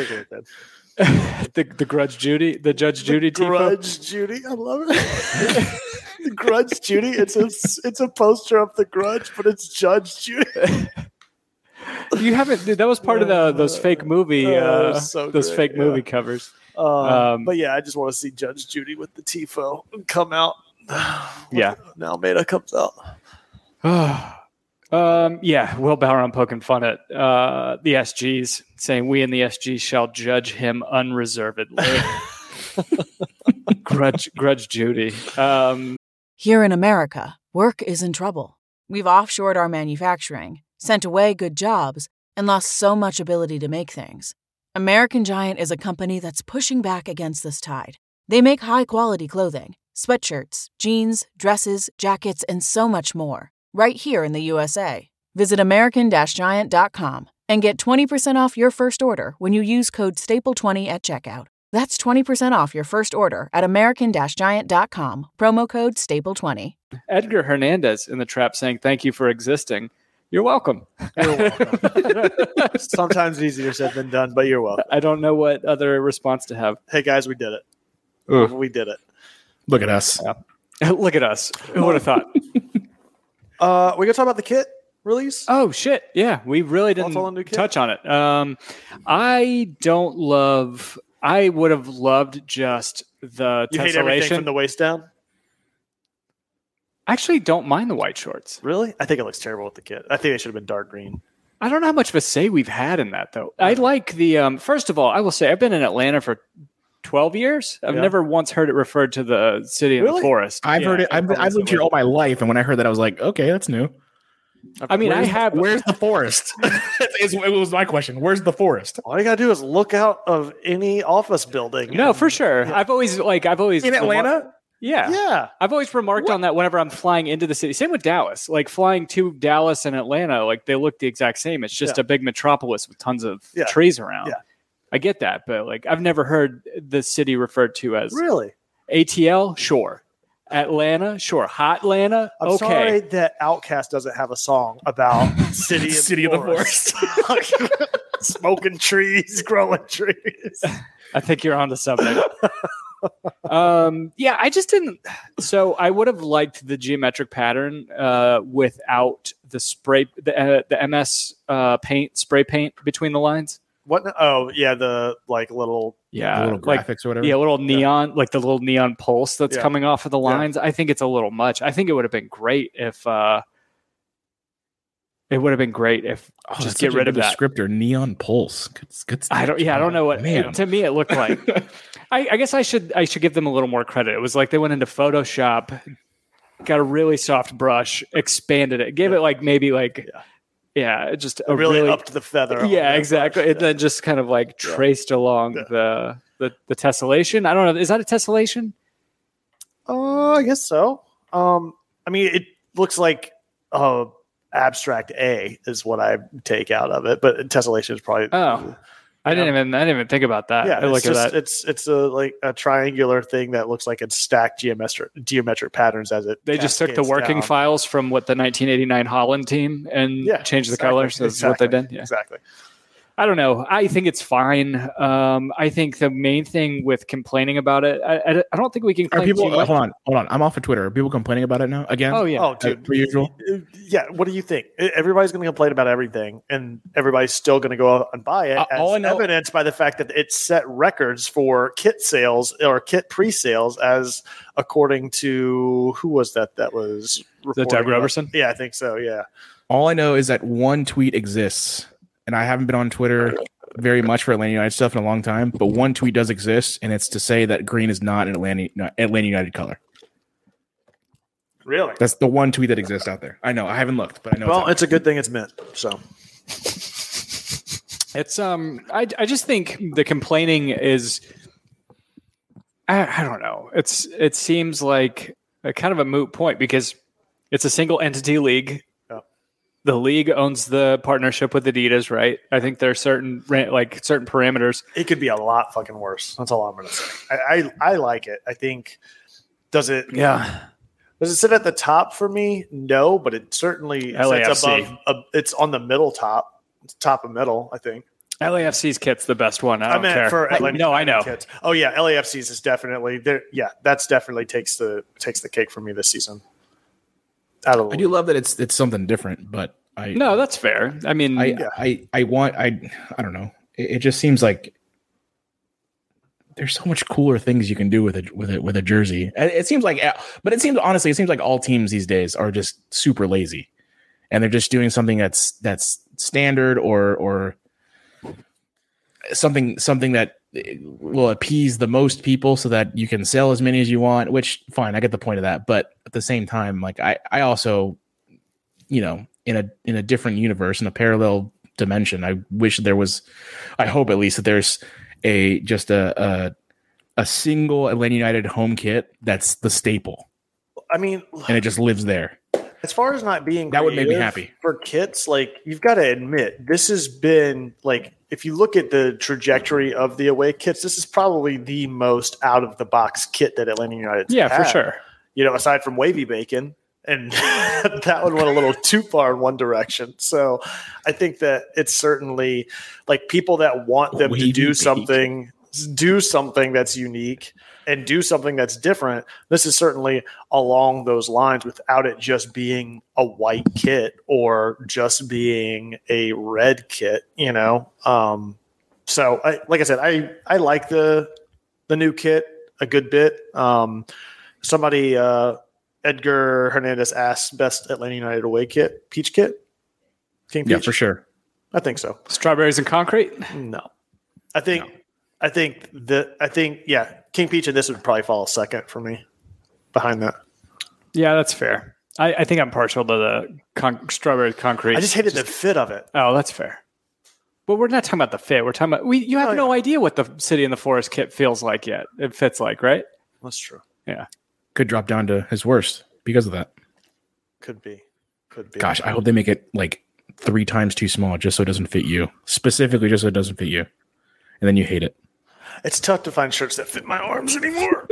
Speaker 1: the Grudge Judy, the Judge Judy tifo.
Speaker 2: Grudge Judy. I love it. The Grudge Judy. It's a poster of the Grudge, but it's Judge Judy.
Speaker 1: You haven't, dude, that was part of those fake movie, movie covers.
Speaker 2: But yeah, I just want to see Judge Judy with the tifo come out.
Speaker 1: Yeah.
Speaker 2: Now Almeida comes out.
Speaker 1: Yeah, Will Bauer poking fun at the SGs, saying we in the SGs shall judge him unreservedly. Grudge Judy.
Speaker 5: Here in America, work is in trouble. We've offshored our manufacturing, sent away good jobs, and lost so much ability to make things. American Giant is a company that's pushing back against this tide. They make high-quality clothing, sweatshirts, jeans, dresses, jackets, and so much more, right here in the USA. Visit American-Giant.com and get 20% off your first order when you use code STAPLE20 at checkout. That's 20% off your first order at American-Giant.com, promo code STAPLE20.
Speaker 1: Edgar Hernandez in the trap saying, thank you for existing. You're welcome.
Speaker 2: You're welcome. Sometimes easier said than done, but you're welcome.
Speaker 1: I don't know what other response to have.
Speaker 2: Hey, guys, we did it.
Speaker 4: Ugh.
Speaker 2: We did it.
Speaker 4: Look at us.
Speaker 1: Yeah. Look at us. Who would have thought?
Speaker 2: We're going to talk about the kit release?
Speaker 1: Oh, shit. Yeah, we really didn't touch on it. I would have loved just the
Speaker 2: You
Speaker 1: tessellation.
Speaker 2: hate everything from the waist down?
Speaker 1: I actually don't mind the white shorts.
Speaker 2: Really? I think it looks terrible with the kit. I think they should have been dark green.
Speaker 1: I don't know how much of a say we've had in that, though. I like the first of all, I will say I've been in Atlanta for 12 years. I've never once heard it referred to the city in the forest.
Speaker 4: I've heard it. I've lived here all my life, and when I heard that, I was like, okay, that's new.
Speaker 1: I mean,
Speaker 4: Where's the forest? It was my question. Where's the forest?
Speaker 2: All you gotta do is look out of any office building.
Speaker 1: No, for sure. Yeah. I've always
Speaker 4: in Atlanta.
Speaker 1: Yeah. I've always remarked on that whenever I'm flying into the city. Same with Dallas. Like flying to Dallas and Atlanta, like they look the exact same. It's just a big metropolis with tons of trees around. Yeah. I get that, but like I've never heard the city referred to as
Speaker 2: really
Speaker 1: ATL. Sure. Atlanta, sure. Hot Atlanta.
Speaker 2: I'm sorry that Outkast doesn't have a song about city of the forest. Smoking trees, growing trees.
Speaker 1: I think you're onto something. Yeah, I just didn't. So I would have liked the geometric pattern without the spray, the MS paint, spray paint between the lines.
Speaker 2: What? Oh, yeah, the like little
Speaker 4: little graphics or whatever.
Speaker 1: Yeah, little neon, like the little neon pulse that's coming off of the lines. I think it's a little much. I think it would have been great if just get rid of that
Speaker 4: descriptor. Neon pulse. Good stuff.
Speaker 1: I don't know what. To me, it looked like. I guess I should give them a little more credit. It was like they went into Photoshop, got a really soft brush, expanded it, gave it like maybe like. Yeah, just
Speaker 2: really upped the feather.
Speaker 1: Yeah, exactly. And then just kind of like traced along the tessellation. I don't know. Is that a tessellation?
Speaker 2: I guess so. I mean, it looks like abstract A is what I take out of it, but tessellation is probably.
Speaker 1: Oh, I didn't even think about that.
Speaker 2: Yeah,
Speaker 1: look at that.
Speaker 2: It's a triangular thing that looks like it's stacked geometric patterns as it.
Speaker 1: They just took the working files from what the 1989 Holland team and changed the colors. That's what they did. Yeah.
Speaker 2: Exactly.
Speaker 1: I don't know. I think it's fine. I think the main thing with complaining about it, I don't think we can.
Speaker 4: Hold on. I'm off of Twitter. Are people complaining about it now again?
Speaker 1: Oh yeah.
Speaker 2: Oh, dude,
Speaker 4: per usual.
Speaker 2: Yeah. What do you think? Everybody's going to complain about everything, and everybody's still going to go out and buy it. As evidenced by the fact that it set records for kit sales or kit pre-sales, as according to who was that? That was
Speaker 1: Doug Roberson.
Speaker 2: Yeah, I think so. Yeah.
Speaker 4: All I know is that one tweet exists. And I haven't been on Twitter very much for Atlanta United stuff in a long time, but one tweet does exist, and it's to say that green is not an Atlanta United color.
Speaker 2: Really?
Speaker 4: That's the one tweet that exists out there. I know. I haven't looked, but I know.
Speaker 2: Well, it's a good thing it's mint. So
Speaker 1: it's I just think the complaining is I don't know. It seems like a kind of a moot point because it's a single entity league. The league owns the partnership with Adidas, right? I think there are certain parameters.
Speaker 2: It could be a lot fucking worse. That's all I'm going to say. I like it. I think does it?
Speaker 1: Yeah.
Speaker 2: Does it sit at the top for me? No, but it certainly sits above. It's on the middle top. It's top of middle, I think.
Speaker 1: LAFC's kit's the best one. I meant care.
Speaker 2: For Atlanta.
Speaker 1: No, I know.
Speaker 2: Kits. Oh yeah, LAFC's is definitely there. Yeah, that's definitely takes the cake for me this season.
Speaker 4: I do love that it's something different, but
Speaker 1: no, that's fair. I mean,
Speaker 4: I don't know. It just seems like there's so much cooler things you can do with a jersey. It seems like, but it seems like all teams these days are just super lazy, and they're just doing something that's standard or something that will appease the most people so that you can sell as many as you want. Which fine, I get the point of that, but at the same time, like I also, in a different universe, in a parallel dimension, I hope at least that there's a single Atlanta United home kit that's the staple.
Speaker 2: I mean,
Speaker 4: and it just lives there.
Speaker 2: As far as not being
Speaker 4: that would make me happy
Speaker 2: for kits, like you've got to admit, this has been like, if you look at the trajectory of the away kits, this is probably the most out of the box kit that Atlanta United.
Speaker 1: Yeah, had. For sure.
Speaker 2: Aside from Wavy Bacon. And that one went a little too far in one direction. So I think that it's certainly like people that want them to do something that's unique and do something that's different. This is certainly along those lines without it just being a white kit or just being a red kit, So like I said, I like the new kit a good bit. Somebody, Edgar Hernandez asked best Atlanta United away kit, Peach kit, King Peach.
Speaker 4: Yeah, for sure.
Speaker 2: I think so.
Speaker 1: Strawberries and concrete?
Speaker 2: No, I think King Peach and this would probably fall second for me behind that.
Speaker 1: Yeah, that's fair. I think I'm partial to the strawberry concrete.
Speaker 2: I just hated the fit of it.
Speaker 1: Oh, that's fair. But we're not talking about the fit. We're talking about you have no idea what the City in the Forest kit feels like yet. It fits like, right?
Speaker 2: That's true.
Speaker 1: Yeah.
Speaker 4: Could drop down to his worst because of that.
Speaker 2: Could be.
Speaker 4: Gosh, I hope they make it like 3 times too small just so it doesn't fit you. Specifically just so it doesn't fit you. And then you hate it.
Speaker 2: It's tough to find shirts that fit my arms anymore.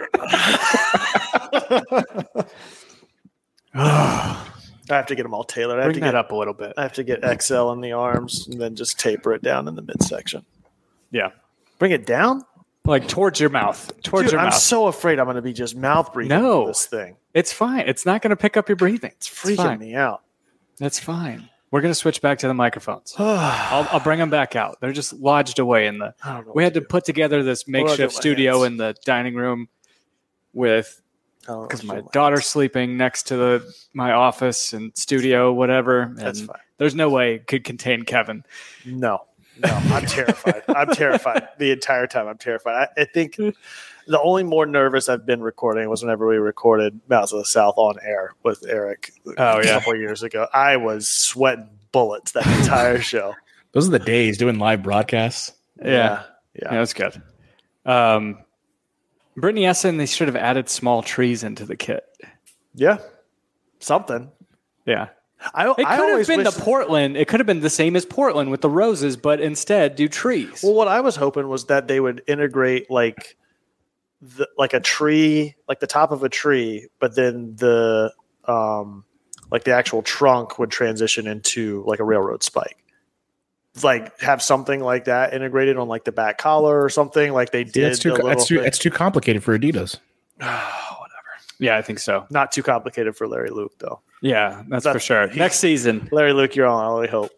Speaker 2: I have to get them all tailored. I have
Speaker 1: Bring that up a little bit.
Speaker 2: I have to get XL in the arms and then just taper it down in the midsection.
Speaker 1: Yeah.
Speaker 2: Bring it down?
Speaker 1: Like towards your mouth.
Speaker 2: I'm so afraid I'm going to be just mouth breathing with this thing.
Speaker 1: It's fine. It's not going to pick up your breathing.
Speaker 2: It's freaking me out.
Speaker 1: That's fine. We're going to switch back to the microphones. I'll bring them back out. They're just lodged away in the. We had to put together this makeshift studio in the dining room because my daughter's sleeping next to my office and studio, whatever.
Speaker 2: That's fine.
Speaker 1: There's no way it could contain Kevin.
Speaker 2: No, I'm terrified. I'm terrified the entire time. I'm terrified. I think the only more nervous I've been recording was whenever we recorded Mouths of the South on air with Eric a couple years ago. I was sweating bullets that entire show.
Speaker 4: Those are the days doing live broadcasts.
Speaker 1: Yeah, that's good. Brittany Essen, they should have added small trees into the kit.
Speaker 2: Yeah, something.
Speaker 1: Yeah. It could have been the Portland. It could have been the same as Portland with the roses, but instead do trees.
Speaker 2: Well, what I was hoping was that they would integrate like a tree, like the top of a tree, but then the actual trunk would transition into like a railroad spike. Like have something like that integrated on like the back collar or something like they did.
Speaker 4: It's too complicated for Adidas.
Speaker 2: Whatever.
Speaker 1: Yeah, I think so.
Speaker 2: Not too complicated for Larry Luke though.
Speaker 1: Yeah, that's for sure. Next season,
Speaker 2: Larry Luke, you're on. I only hope.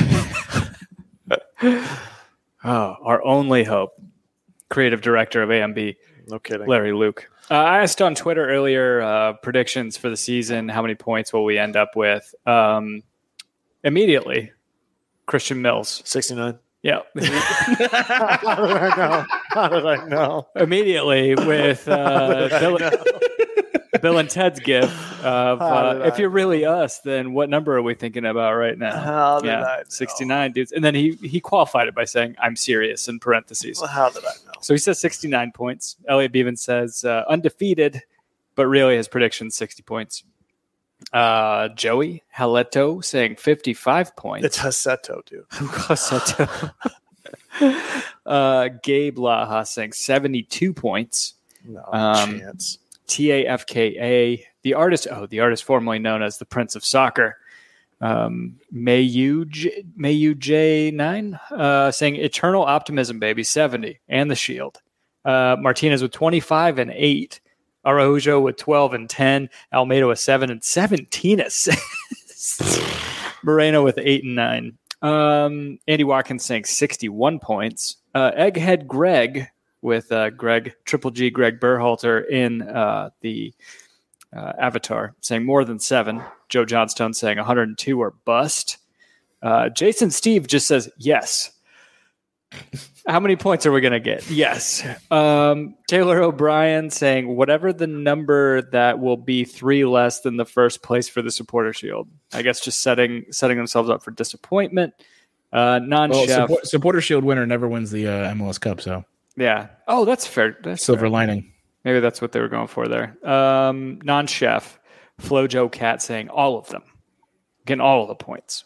Speaker 1: Our only hope. Creative director of AMB.
Speaker 2: No kidding.
Speaker 1: Larry Luke. I asked on Twitter earlier predictions for the season. How many points will we end up with? Immediately, Christian Mills.
Speaker 2: 69.
Speaker 1: Yeah.
Speaker 2: How did I know?
Speaker 1: Immediately with Bill and Ted's gif of if you're really us, then what number are we thinking about right now?
Speaker 2: How did I know?
Speaker 1: 69 dudes. And then he qualified it by saying, I'm serious in parentheses.
Speaker 2: Well, how did I know?
Speaker 1: So he says 69 points. Elliot Beavan says undefeated, but really his prediction 60 points. Joey Haletto saying 55 points.
Speaker 2: It's Hassetto, dude.
Speaker 1: Hassetto. Gabe Laha saying 72 points.
Speaker 2: No chance.
Speaker 1: TAFKA. The artist formerly known as the Prince of Soccer. Mayu J9 saying Eternal Optimism, baby, 70, and the Shield. Martinez with 25 and 8. Araujo with 12 and 10. Almeida with 7 and 17 assists. Moreno with 8 and 9. Andy Watkins saying 61 points. Egghead Greg with Triple G Greg Berhalter in the Avatar saying more than 7. Joe Johnstone saying 102 or bust. Jason Steve just says yes. How many points are we going to get? Yes. Taylor O'Brien saying whatever the number that will be 3 less than the first place for the Supporter Shield. I guess just setting themselves up for disappointment. Non-chef.
Speaker 4: Supporter Shield winner never wins the MLS Cup, so.
Speaker 1: Yeah. Oh, that's fair. That's
Speaker 4: silver
Speaker 1: fair.
Speaker 4: Lining.
Speaker 1: Maybe that's what they were going for there. Non-chef. Flojo Cat saying all of them. Getting all of the points.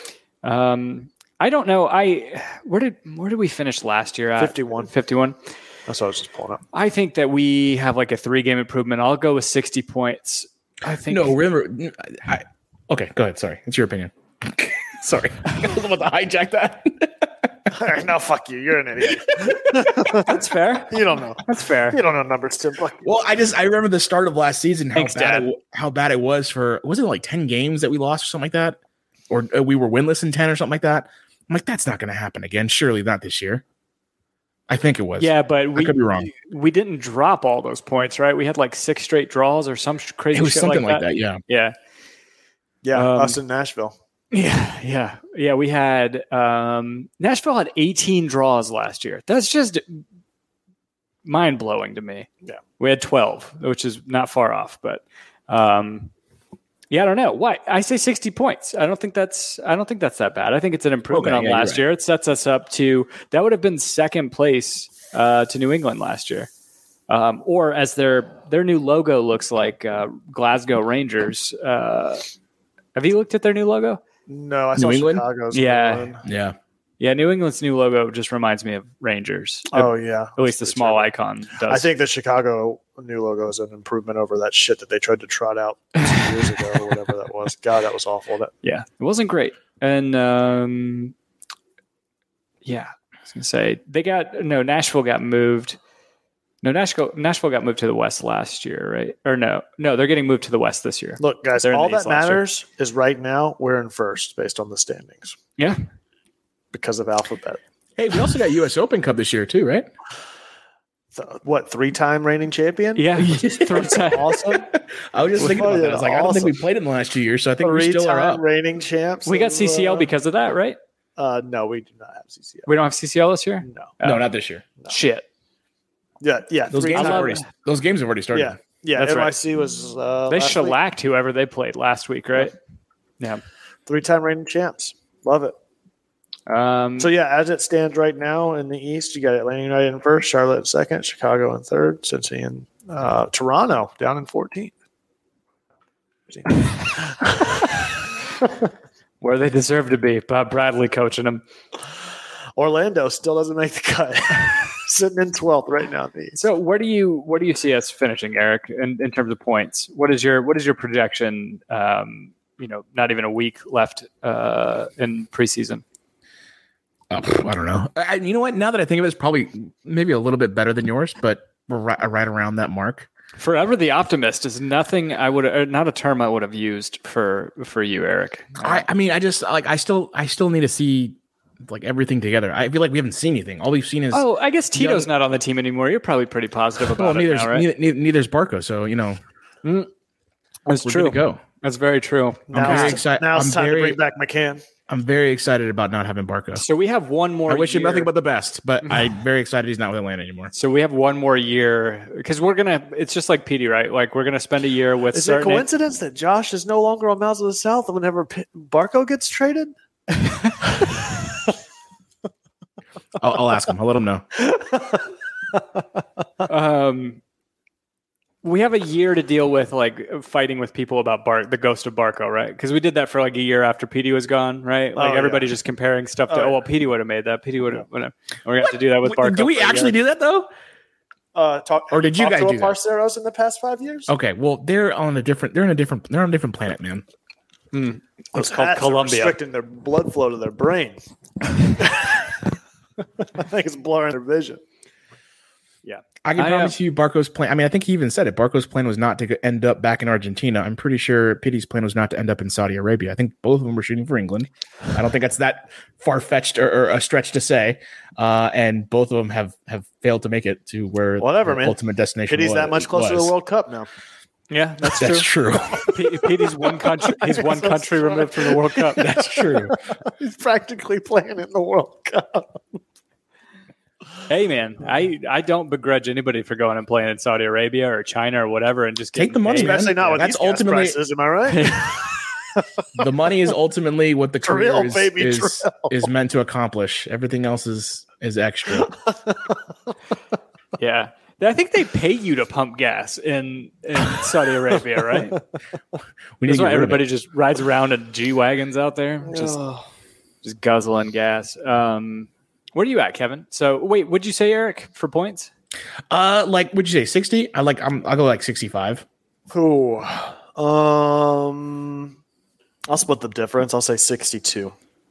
Speaker 1: I don't know. Where did we finish last year at?
Speaker 2: 51.
Speaker 1: 51.
Speaker 2: That's what I was just pulling up.
Speaker 1: I think that we have like a 3-game improvement. I'll go with 60 points. I think.
Speaker 4: No, remember. Okay, go ahead. Sorry. It's your opinion. Sorry. I was about to hijack that.
Speaker 2: All right, now fuck you. You're an idiot.
Speaker 1: That's fair.
Speaker 2: You don't know.
Speaker 1: That's fair.
Speaker 2: You don't know numbers, Tim. Fuck you.
Speaker 4: Well, I remember the start of last season,
Speaker 1: Thanks, Dad.
Speaker 4: how bad it was for, was it like 10 games that we lost or something like that? Or we were winless in 10 or something like that? I'm like, that's not going to happen again. Surely not this year. I think it was.
Speaker 1: Yeah, but
Speaker 4: I could be wrong.
Speaker 1: We didn't drop all those points, right? We had like 6 straight draws or some crazy
Speaker 4: It was
Speaker 1: shit
Speaker 4: something
Speaker 1: like that.
Speaker 4: Yeah.
Speaker 2: Yeah, us in Nashville.
Speaker 1: Yeah. We had Nashville had 18 draws last year. That's just mind blowing to me.
Speaker 2: Yeah,
Speaker 1: we had 12, which is not far off. But yeah, I don't know why I say 60 points. I don't think that's that bad. I think it's an improvement on last year. It sets us up to that would have been second place to New England last year, or as their new logo looks like Glasgow Rangers. Have you looked at their new logo?
Speaker 2: No, I saw Chicago's.
Speaker 1: Yeah. New England's new logo just reminds me of Rangers.
Speaker 2: Oh yeah,
Speaker 1: at least the small icon does.
Speaker 2: I think the Chicago new logo is an improvement over that shit that they tried to trot out 2 years ago or whatever that was. God, that was awful.
Speaker 1: Yeah, it wasn't great. And I was gonna say Nashville got moved. No, Nashville got moved to the West last year, right? Or no, they're getting moved to the West this year.
Speaker 2: Look, guys, all that matters is right now we're in first based on the standings.
Speaker 1: Yeah.
Speaker 2: Because of alphabet.
Speaker 4: Hey, we also got U.S. Open Cup this year too, right?
Speaker 2: 3-time reigning champion?
Speaker 1: Yeah, 3-time.
Speaker 2: Awesome.
Speaker 4: I was just thinking about that. I was like, I don't think we played in the last 2 years, so I think we still are up.
Speaker 2: Reigning champs.
Speaker 1: We got CCL because of that, right?
Speaker 2: No, we do not have CCL.
Speaker 1: We don't have CCL this year?
Speaker 4: No, not this year.
Speaker 2: No.
Speaker 1: Shit.
Speaker 2: Yeah.
Speaker 4: Those games have already started.
Speaker 2: Yeah.
Speaker 1: That's
Speaker 2: NYC was.
Speaker 1: They shellacked whoever they played last week, right? Yeah.
Speaker 2: 3-time reigning champs. Love it. So as it stands right now in the East, you got Atlanta United in first, Charlotte in second, Chicago in third, Cincy and Toronto down in 14th.
Speaker 1: Where they deserve to be. Bob Bradley coaching them.
Speaker 2: Orlando still doesn't make the cut. Sitting in 12th right now.
Speaker 1: So where do you see us finishing, Eric, in terms of points? What is your projection? Not even a week left in preseason.
Speaker 4: I don't know. You know what? Now that I think of it, it's probably maybe a little bit better than yours, but we're right around that mark.
Speaker 1: Forever the optimist is nothing not a term I would have used for you, Eric.
Speaker 4: I still need to see like everything together. I feel like we haven't seen anything. All we've seen is
Speaker 1: I guess Tito's not on the team anymore. You're probably pretty positive about it now, right?
Speaker 4: Neither's Barco, so
Speaker 1: that's true.
Speaker 4: Good to go.
Speaker 1: That's very true.
Speaker 2: I'm very excited. Now it's time to bring back McCann.
Speaker 4: I'm very excited about not having Barco.
Speaker 1: So we have one more.
Speaker 4: I wish him nothing but the best, but I'm very excited he's not with Atlanta anymore.
Speaker 1: So we have one more year because it's just like Petey, right? Like we're gonna spend a year with.
Speaker 2: Is it a coincidence that Josh is no longer on Mouths of the South whenever Barco gets traded?
Speaker 4: I'll ask him. I'll let him know.
Speaker 1: We have a year to deal with like fighting with people about the ghost of Barco, right? Because we did that for like a year after Petey was gone, right? Like everybody just comparing stuff to, Petey would have made that. Petey would have. We're going to have to do that with Barco.
Speaker 4: Do we actually do that though? Or did you guys do that?
Speaker 2: Parceros in the past 5 years?
Speaker 4: Okay, well they're on a different planet, man.
Speaker 1: It's called Colombia.
Speaker 2: Restricting their blood flow to their brain. I think it's blurring their vision.
Speaker 1: Yeah,
Speaker 4: I can promise you, Barco's plan. I mean, I think he even said it. Barco's plan was not to end up back in Argentina. I'm pretty sure Pity's plan was not to end up in Saudi Arabia. I think both of them were shooting for England. I don't think that's that far fetched or a stretch to say. And both of them have failed to make it to where the ultimate destination.
Speaker 2: Pity's that much closer to the World Cup now.
Speaker 1: Yeah, that's true. Pity's one country. He's one country removed from the World Cup.
Speaker 4: That's true.
Speaker 2: He's practically playing in the World Cup.
Speaker 1: Hey man, I don't begrudge anybody for going and playing in Saudi Arabia or China or whatever, and just
Speaker 4: take the money.
Speaker 2: Especially not with
Speaker 4: that's
Speaker 2: these ultimately prices, am I right?
Speaker 4: The money is ultimately what the career is meant to accomplish. Everything else is extra.
Speaker 1: Yeah, I think they pay you to pump gas in Saudi Arabia, right? That's why everybody just rides around in G-Wagons out there, just guzzling gas. Where are you at, Kevin? So wait, what'd you say, Eric, for points?
Speaker 4: What'd you say, 60? I'll go like 65.
Speaker 2: Ooh. I'll split the difference. I'll say 62.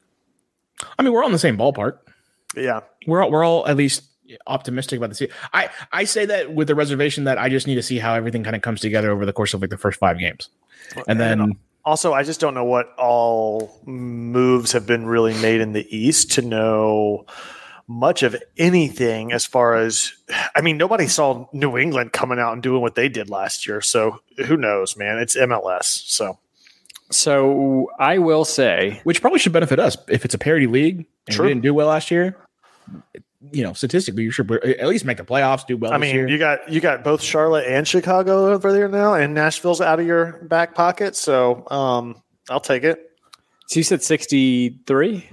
Speaker 4: I mean, we're all in the same ballpark.
Speaker 2: Yeah.
Speaker 4: We're all at least optimistic about the season. I say that with the reservation that I just need to see how everything kind of comes together over the course of like the first 5 games. And then
Speaker 2: also, I just don't know what all moves have been really made in the East to know much of anything as far as, I mean, nobody saw New England coming out and doing what they did last year. So who knows, man? It's MLS.
Speaker 1: So I will say,
Speaker 4: which probably should benefit us if it's a parity league and we didn't do well last year. Statistically, you should at least make the playoffs, do well.
Speaker 2: I mean, you got both Charlotte and Chicago over there now, and Nashville's out of your back pocket. So I'll take it.
Speaker 1: So you said 63?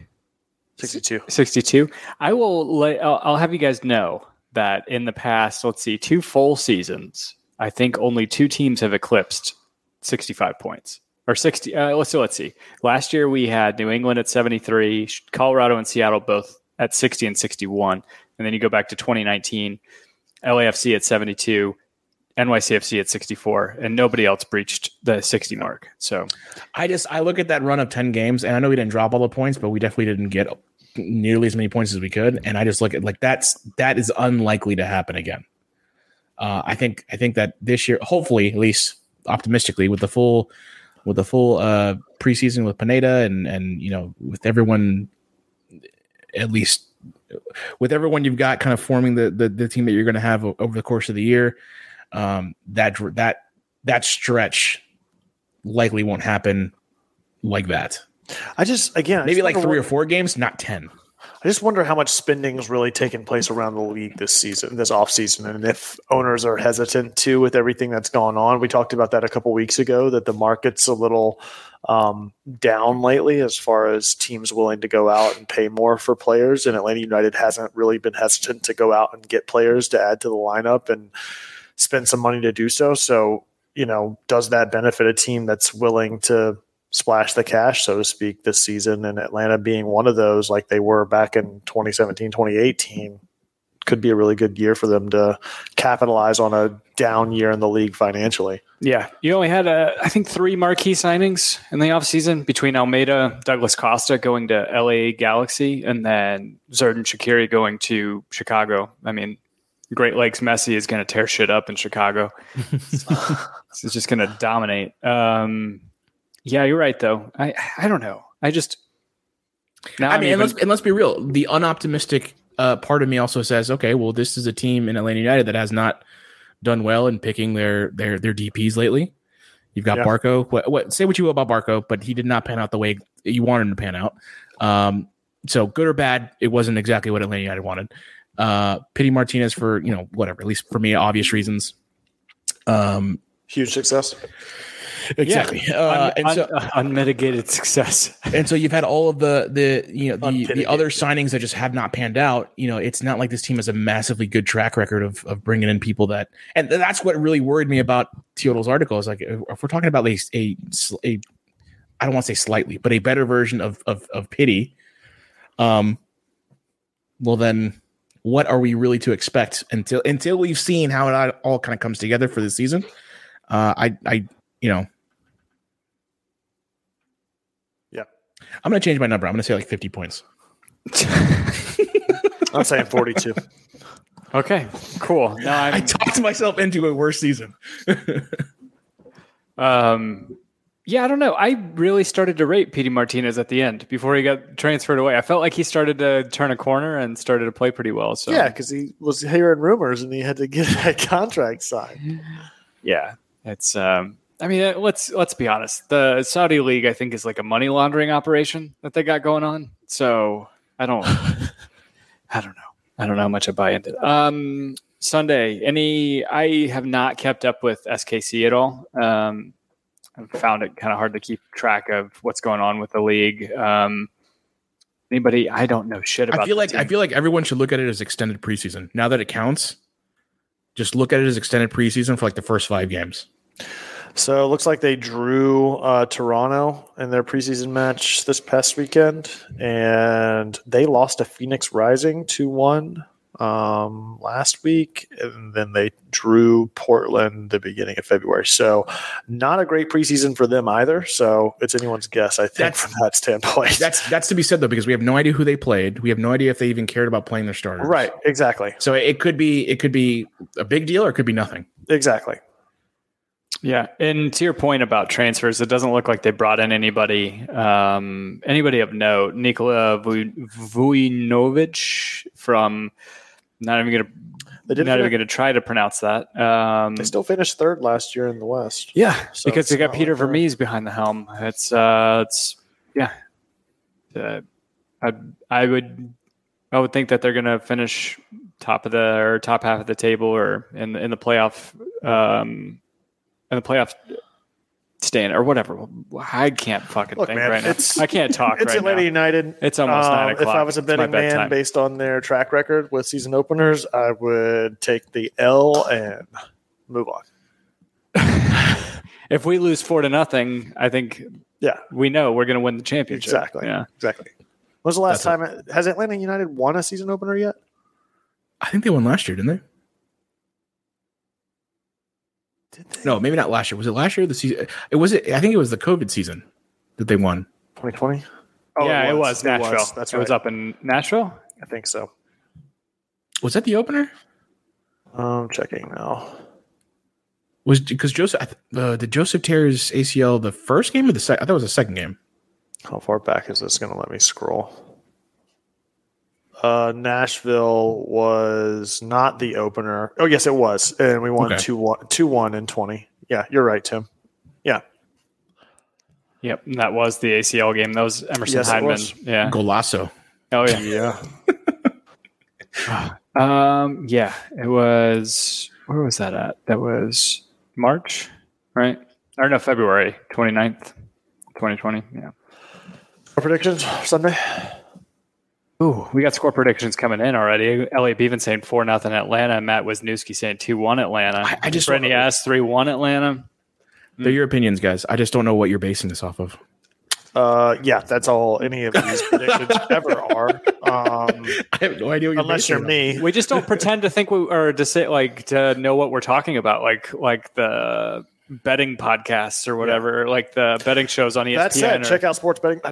Speaker 1: 62. I'll have you guys know that in the past, 2 full seasons, I think only 2 teams have eclipsed 65 points. Or 60. Let's see. Last year we had New England at 73, Colorado and Seattle both at 60 and 61. And then you go back to 2019, LAFC at 72, NYCFC at 64, and nobody else breached the 60 mark. So
Speaker 4: I look at that run of 10 games, and I know we didn't drop all the points, but we definitely didn't get nearly as many points as we could. And I just look at that is unlikely to happen again. I think that this year, hopefully, at least optimistically, with the full preseason with Pineda and with everyone, at least with everyone you've got kind of forming the team that you're going to have over the course of the year, that stretch likely won't happen like that. Maybe like 3 or 4 games, not 10.
Speaker 2: I just wonder how much spending is really taking place around the league this offseason, and if owners are hesitant too with everything that's gone on. We talked about that a couple weeks ago, that the market's a little down lately as far as teams willing to go out and pay more for players, and Atlanta United hasn't really been hesitant to go out and get players to add to the lineup and spend some money to do so. So, does that benefit a team that's willing to splash the cash, so to speak, this season? And Atlanta being one of those, like they were back in 2017, 2018, could be a really good year for them to capitalize on a down year in the league financially.
Speaker 1: Yeah. You only had, I think, 3 marquee signings in the offseason between Almeida, Douglas Costa going to LA Galaxy, and then Xherdan Shaqiri going to Chicago. I mean, Great Lakes Messi is going to tear shit up in Chicago. It's just going to dominate. Yeah, you're right, though. I don't know.
Speaker 4: Let's be real. The unoptimistic part of me also says, okay, well, this is a team in Atlanta United that has not done well in picking their DPs lately. You've got Barco. Say what you will about Barco, but he did not pan out the way you wanted him to pan out. So good or bad, it wasn't exactly what Atlanta United wanted. Pity Martinez for, whatever, at least for me, obvious reasons.
Speaker 2: Huge success.
Speaker 4: Exactly.
Speaker 1: Unmitigated success.
Speaker 4: And so you've had all of the other signings that just have not panned out. It's not like this team has a massively good track record of bringing in people that, and that's what really worried me about Teodor's article is like, if we're talking about a I don't want to say slightly, but a better version of Pity, well then what are we really to expect until we've seen how it all kind of comes together for the season. Yeah, I'm going to change my number. I'm going to say like 50 points.
Speaker 2: I'm saying 42.
Speaker 1: Okay, cool. No,
Speaker 4: I talked myself into a worse season.
Speaker 1: Yeah, I don't know. I really started to rate Pity Martinez at the end before he got transferred away. I felt like he started to turn a corner and started to play pretty well. So
Speaker 2: yeah, because he was hearing rumors and he had to get that contract signed.
Speaker 1: Yeah, it's. I mean, let's be honest. The Saudi League, I think, is like a money laundering operation that they got going on. So I don't know. I don't know how much I buy into it. Sunday, I have not kept up with SKC at all. I've found it kind of hard to keep track of what's going on with the league. Anybody? I don't know shit about.
Speaker 4: I feel like everyone should look at it as extended preseason. Now that it counts, just look at it as extended preseason for like the first 5 games.
Speaker 2: So it looks like they drew Toronto in their preseason match this past weekend, and they lost to Phoenix Rising 2-1 last week, and then they drew Portland the beginning of February. So not a great preseason for them either. So it's anyone's guess, I think, from that standpoint.
Speaker 4: That's to be said, though, because we have no idea who they played. We have no idea if they even cared about playing their starters.
Speaker 2: Right, exactly.
Speaker 4: So it could be a big deal or it could be nothing.
Speaker 2: Exactly.
Speaker 1: Yeah, and to your point about transfers, it doesn't look like they brought in anybody of note. Nikola Vujinovic from not even going to try to pronounce that.
Speaker 2: They still finished third last year in the West.
Speaker 1: Yeah, so because they got Peter Vermees behind the helm. It's yeah. I would think that they're going to finish top half of the table or in the playoff. In the playoff stand or whatever. I can't fucking think right now. I can't talk
Speaker 2: it's
Speaker 1: right
Speaker 2: Atlanta
Speaker 1: now.
Speaker 2: United.
Speaker 1: It's almost 9 o'clock.
Speaker 2: If I was a betting man based on their track record with season openers, I would take the L and move on.
Speaker 1: If we lose 4-0, I think we know we're going to win the championship.
Speaker 2: Exactly.
Speaker 1: Yeah.
Speaker 2: Exactly. When was the last time? Has Atlanta United won a season opener yet?
Speaker 4: I think they won last year, didn't they? No, maybe not last year. Was it last year? The season? I think it was the COVID season that they won.
Speaker 2: 2020.
Speaker 1: Oh, yeah, it was Nashville. That's right. It was up in Nashville.
Speaker 2: I think so.
Speaker 4: Was that the opener?
Speaker 2: I'm checking now.
Speaker 4: Was because Joseph did Joseph tear his ACL the first game or the second? I thought it was the second game.
Speaker 2: How far back is this going to let me scroll? Nashville was not the opener. Oh, yes, it was. And we won 2-1 in 20. Yeah, you're right, Tim. Yeah.
Speaker 1: Yep, and that was the ACL game. That was Emerson Hyndman. Yeah.
Speaker 4: Golasso.
Speaker 1: Oh, yeah. Yeah, it was – where was that at? That was March, right? Or no, February 29th, 2020. Yeah.
Speaker 2: Predictions Sunday?
Speaker 1: Ooh, we got score predictions coming in already. Elliot Bevan saying 4-0 Atlanta. Matt Wisniewski saying 2-1 Atlanta.
Speaker 4: I just
Speaker 1: Brittany asked 3-1 Atlanta.
Speaker 4: They're your opinions, guys. I just don't know what you're basing this off of.
Speaker 2: Yeah, that's all any of these predictions ever are.
Speaker 4: I have no idea what you're
Speaker 2: unless you're me.
Speaker 1: We just don't pretend to think to know what we're talking about, like the betting podcasts or whatever, like the betting shows on ESPN.
Speaker 2: That said, check out sports betting.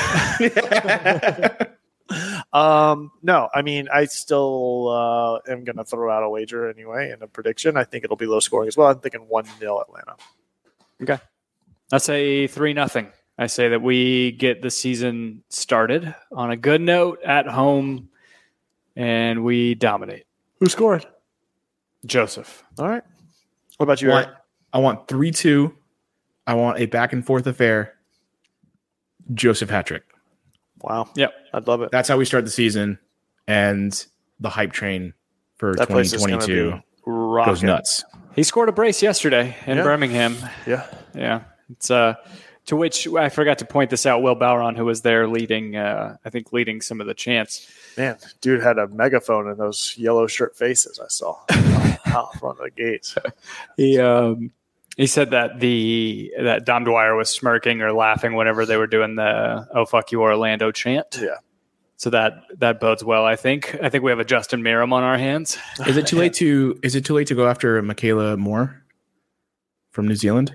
Speaker 2: No, I mean, I still am going to throw out a wager anyway and a prediction. I think it'll be low scoring as well. I'm thinking 1-0 Atlanta.
Speaker 1: Okay. I say 3-0. I say that we get the season started on a good note at home and we dominate.
Speaker 2: Who scored?
Speaker 1: Joseph.
Speaker 2: All right. What about you, Eric?
Speaker 4: I want 3-2. I want a back and forth affair. Joseph hat-trick.
Speaker 2: Wow.
Speaker 1: Yep.
Speaker 2: I'd love it.
Speaker 4: That's how we start the season, and the hype train for 2022 goes nuts.
Speaker 1: He scored a brace yesterday in Birmingham.
Speaker 2: Yeah.
Speaker 1: Yeah. It's to which I forgot to point this out. Will Bowron, who was there leading some of the chants.
Speaker 2: Man, dude had a megaphone in those yellow shirt faces I saw out front of the gates.
Speaker 1: He said that Dom Dwyer was smirking or laughing whenever they were doing the "Oh fuck you Orlando" chant.
Speaker 2: Yeah,
Speaker 1: So that bodes well. I think we have a Justin Miram on our hands.
Speaker 4: Is it too late to go after Michaela Moore from New Zealand?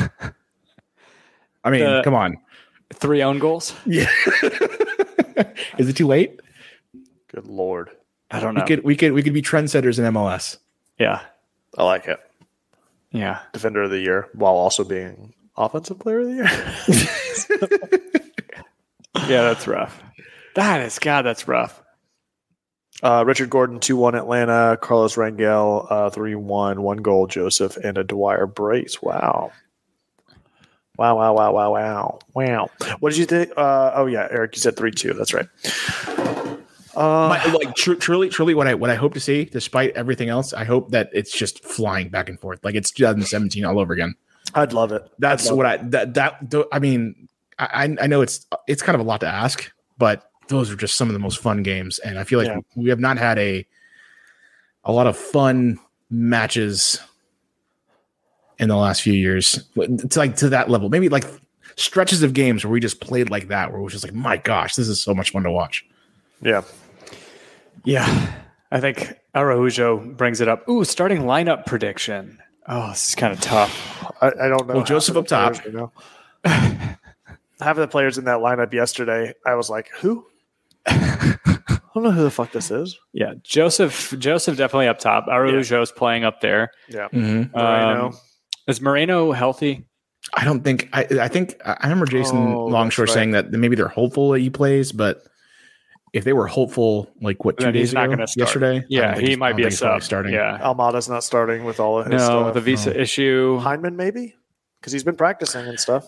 Speaker 4: I mean, come on.
Speaker 1: 3 own goals.
Speaker 4: Yeah. Is it too late?
Speaker 2: Good Lord.
Speaker 1: I don't know.
Speaker 4: We could be trendsetters in MLS.
Speaker 1: Yeah.
Speaker 2: I like it.
Speaker 1: Yeah.
Speaker 2: Defender of the year while also being offensive player of the year.
Speaker 1: Yeah, that's rough. That's rough.
Speaker 2: Richard Gordon, 2-1 Atlanta. Carlos Rangel, 3-1. 1 goal, Joseph, and a Dwyer brace. Wow. Wow. What did you think? Eric, you said 3-2. That's right.
Speaker 4: Truly, what I hope to see, despite everything else, I hope that it's just flying back and forth, like it's 2017 all over again.
Speaker 2: I'd love it.
Speaker 4: I mean, I know it's kind of a lot to ask, but those are just some of the most fun games, and I feel like we have not had a lot of fun matches in the last few years. It's like to that level, maybe like stretches of games where we just played like that, where it was just like, my gosh, this is so much fun to watch.
Speaker 1: Yeah. I think Araujo brings it up. Ooh, starting lineup prediction. Oh, this is kind of tough.
Speaker 2: I don't know.
Speaker 4: Well, Joseph up top.
Speaker 2: Half of the players in that lineup yesterday, I was like, who? I don't know who the fuck this is.
Speaker 1: Yeah, Joseph definitely up top. Araujo's playing up there.
Speaker 2: Yeah.
Speaker 4: Mm-hmm.
Speaker 2: Moreno.
Speaker 1: Is Moreno healthy?
Speaker 4: I don't think. I think I remember Jason Longshore saying that maybe they're hopeful that he plays, but if they were hopeful, like 2 days ago, yesterday,
Speaker 1: he might be a sub.
Speaker 4: Starting.
Speaker 1: Yeah,
Speaker 2: Almada's not starting with all of his stuff.
Speaker 1: With the visa issue.
Speaker 2: Hyndman maybe because he's been practicing and stuff.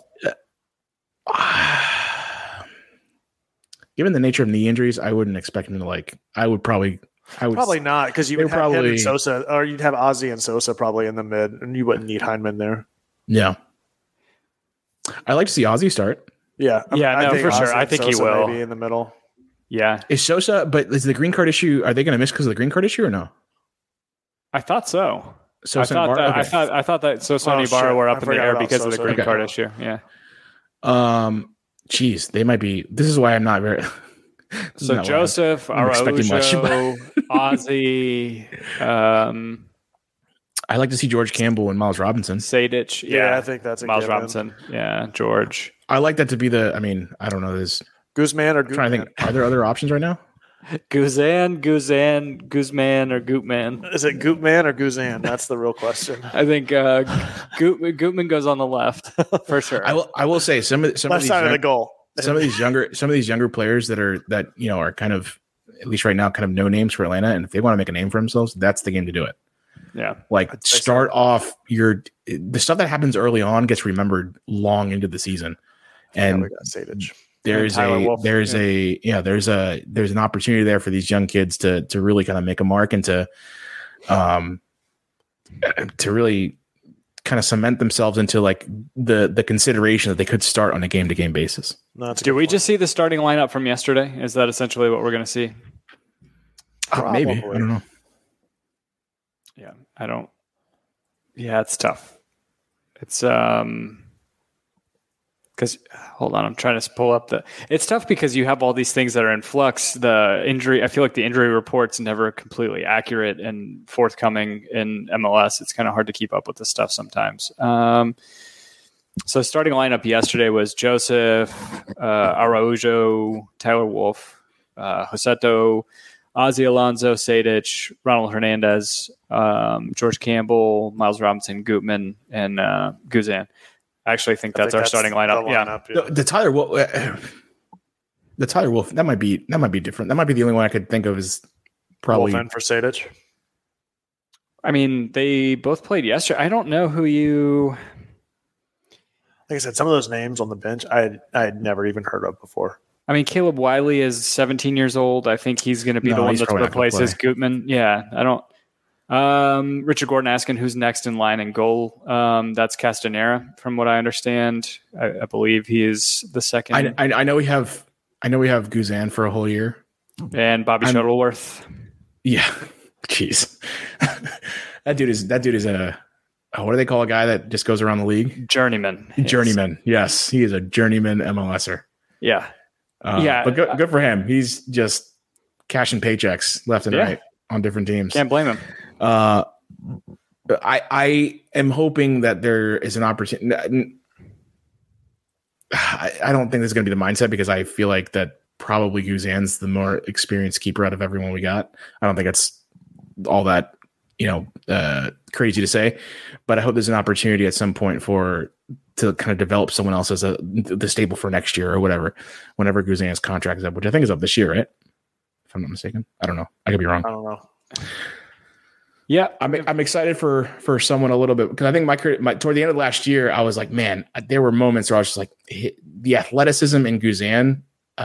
Speaker 4: Given the nature of knee injuries, I wouldn't expect him to I would probably
Speaker 2: not because you would have him and Sosa, or you'd have Ozzy and Sosa probably in the mid, and you wouldn't need Hyndman there.
Speaker 4: Yeah, I like to see Ozzy start.
Speaker 2: Yeah,
Speaker 1: for sure. I think
Speaker 2: Sosa
Speaker 1: he will
Speaker 2: maybe in the middle.
Speaker 1: Yeah,
Speaker 4: is Sosa? But is the green card issue? Are they going to miss because of the green card issue or no?
Speaker 1: I thought so.
Speaker 4: Sosa
Speaker 1: I thought that Sosa and Ibarra were up in the air because of the green card issue. Yeah.
Speaker 4: Geez, they might be. This is why I'm not very.
Speaker 1: So Joseph, Araujo, Ozzy.
Speaker 4: I like to see George Campbell and Miles Robinson.
Speaker 1: Sejdic.
Speaker 2: Yeah, I think that's a
Speaker 1: Miles
Speaker 2: given.
Speaker 1: Robinson. Yeah, George.
Speaker 4: I like that to be the. I mean, I don't know this.
Speaker 2: Guzman or
Speaker 4: I'm trying to think. Are there other options right now?
Speaker 1: Guzman, or Gutman.
Speaker 2: Is it Gutman or Guzan? That's the real question.
Speaker 1: I think Gutman goes on the left for sure.
Speaker 4: I will say some of
Speaker 2: left
Speaker 4: these
Speaker 2: side of the goal.
Speaker 4: Some of these younger players that are kind of, at least right now, kind of no names for Atlanta, and if they want to make a name for themselves, that's the game to do it.
Speaker 1: Yeah,
Speaker 4: start off the stuff that happens early on gets remembered long into the season, and
Speaker 2: we got Sejdic.
Speaker 4: There's an opportunity there for these young kids to really kind of make a mark and to really kind of cement themselves into like the consideration that they could start on a game to game basis.
Speaker 1: Did we just see the starting lineup from yesterday? Is that essentially what we're going to see?
Speaker 4: Maybe. I don't know.
Speaker 1: Yeah, I don't. Yeah, it's tough. It's because hold on, I'm trying to pull up it's tough because you have all these things that are in flux. The injury, I feel like the injury report's never completely accurate and forthcoming in MLS. It's kind of hard to keep up with this stuff sometimes. So starting lineup yesterday was Joseph, Araujo, Tyler Wolff, Joseto, Ozzy Alonso, Sejdic, Ronald Hernandez, George Campbell, Miles Robinson, Gutman, and Guzan. I actually think that's our starting lineup. Yeah.
Speaker 4: The Tyler Wolff, that might be different. That might be the only one I could think of is probably
Speaker 2: Wolff for Sejdic.
Speaker 1: I mean, they both played yesterday. I don't know who you.
Speaker 2: Like I said, some of those names on the bench I had never even heard of before.
Speaker 1: I mean, Caleb Wiley is 17 years old. I think he's going to be the one that replaces Gutman. Yeah, I don't. Richard Gordon asking who's next in line and goal. That's Castanera, from what I understand. I believe he is the second.
Speaker 4: I know we have Guzan for a whole year,
Speaker 1: and Bobby Shuttleworth.
Speaker 4: Yeah, jeez, that dude is a what do they call a guy that just goes around the league?
Speaker 1: Journeyman.
Speaker 4: Journeyman. Yes, he is a journeyman MLSer.
Speaker 1: Yeah.
Speaker 4: But good for him. He's just cashing paychecks left and right on different teams.
Speaker 1: Can't blame him.
Speaker 4: I am hoping that there is an opportunity. I don't think this is going to be the mindset because I feel like that probably Guzan's the more experienced keeper out of everyone we got. I don't think it's all that, crazy to say, but I hope there's an opportunity at some point to kind of develop someone else as the stable for next year or whatever, whenever Guzan's contract is up, which I think is up this year, right? If I'm not mistaken. I don't know. I could be wrong.
Speaker 2: I don't know.
Speaker 4: Yeah, I'm excited for someone a little bit because I think my toward the end of last year, I was like, man, there were moments where I was just like, the athleticism in Guzan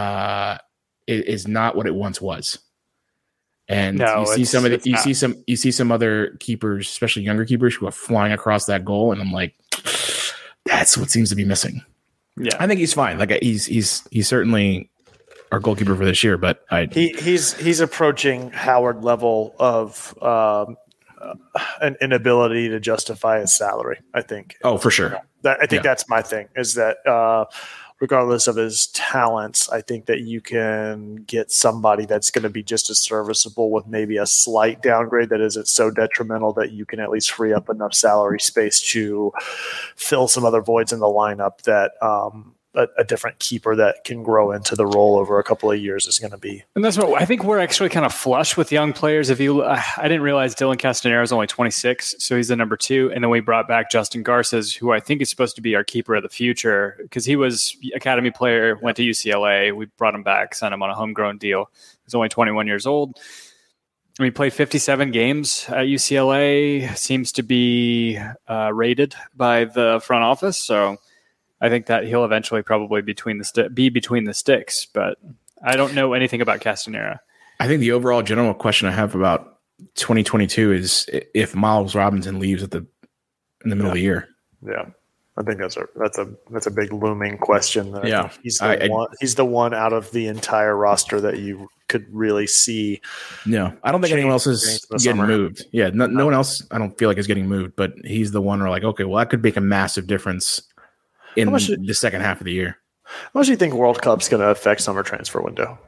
Speaker 4: is not what it once was, and you see some other keepers, especially younger keepers, who are flying across that goal, and I'm like, that's what seems to be missing.
Speaker 1: Yeah,
Speaker 4: I think he's fine. Like he's certainly our goalkeeper for this year, but
Speaker 2: he's approaching Howard level of an inability to justify his salary, I think.
Speaker 4: Oh, for sure.
Speaker 2: I think that's my thing, is that regardless of his talents, I think that you can get somebody that's going to be just as serviceable with maybe a slight downgrade that isn't so detrimental that you can at least free up enough salary space to fill some other voids in the lineup that a different keeper that can grow into the role over a couple of years is going to be.
Speaker 1: And that's what I think we're actually kind of flush with young players. I didn't realize Dylan Castanero is only 26, so he's the number 2. And then we brought back Justin Garces, who I think is supposed to be our keeper of the future because he was academy player, went to UCLA. We brought him back, sent him on a homegrown deal. He's only 21 years old. We played 57 games at UCLA, seems to be rated by the front office. So I think that he'll eventually probably be between the sticks, but I don't know anything about Castanera.
Speaker 4: I think the overall general question I have about 2022 is if Miles Robinson leaves in the middle of the year.
Speaker 2: Yeah, I think that's a big looming question.
Speaker 4: Yeah,
Speaker 2: he's the one out of the entire roster that you could really see.
Speaker 4: No, I don't think anyone else is getting moved. Yeah, no one else I don't feel like is getting moved, but he's the one where like, okay, well that could make a massive difference in the second half of the year.
Speaker 2: How much do you think World Cup's going to affect summer transfer window?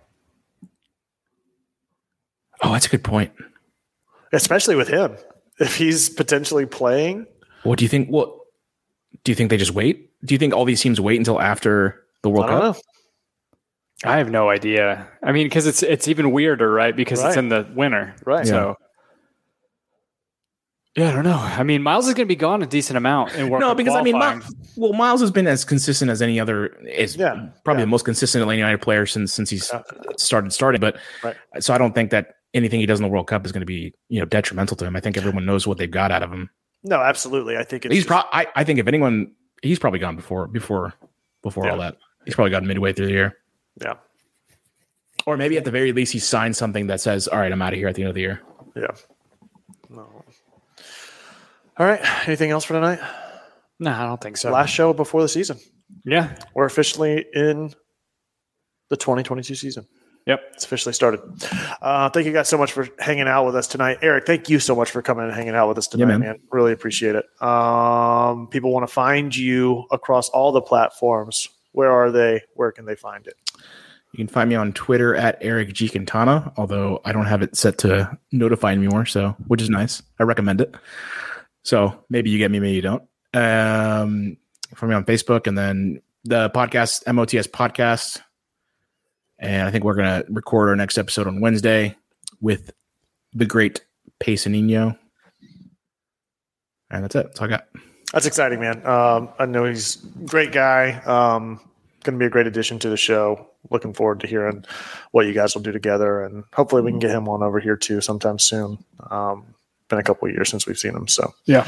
Speaker 4: Oh, that's a good point.
Speaker 2: Especially with him. If he's potentially playing.
Speaker 4: What do you think? Do you think they just wait? Do you think all these teams wait until after the World Cup?
Speaker 2: Know.
Speaker 1: I have no idea. I mean, because it's even weirder, right? Because it's in the winter.
Speaker 2: Right.
Speaker 1: So yeah, I don't know. I mean, Miles is going to be gone a decent amount in World Cup qualifying.
Speaker 4: Miles has been as consistent as any other. Probably the most consistent Atlanta United player since he's started. But so I don't think that anything he does in the World Cup is going to be detrimental to him. I think everyone knows what they've got out of him.
Speaker 2: No, absolutely. I think
Speaker 4: I think if anyone, he's probably gone before all that. He's probably gone midway through the year.
Speaker 2: Yeah.
Speaker 4: Or maybe at the very least he signed something that says, "All right, I'm out of here at the end of the year."
Speaker 2: Yeah. No. All right. Anything else for tonight?
Speaker 1: No, I don't think so.
Speaker 2: Last show before the season.
Speaker 1: Yeah.
Speaker 2: We're officially in the 2022 season.
Speaker 1: Yep.
Speaker 2: It's officially started. Thank you guys so much for hanging out with us tonight. Eric, thank you so much for coming and hanging out with us tonight, man. Really appreciate it. People want to find you across all the platforms. Where are they? Where can they find it?
Speaker 4: You can find me on Twitter at Eric G. Quintana, although I don't have it set to notify anymore, which is nice. I recommend it. So maybe you get me, maybe you don't. Find me on Facebook, and then the podcast, MOTS Podcast. And I think we're going to record our next episode on Wednesday with the great Paysanino. And that's it. That's all I got.
Speaker 2: That's exciting, man. I know he's a great guy. Going to be a great addition to the show. Looking forward to hearing what you guys will do together. And hopefully we can get him on over here too sometime soon. Been a couple of years since we've seen him. So,
Speaker 1: yeah.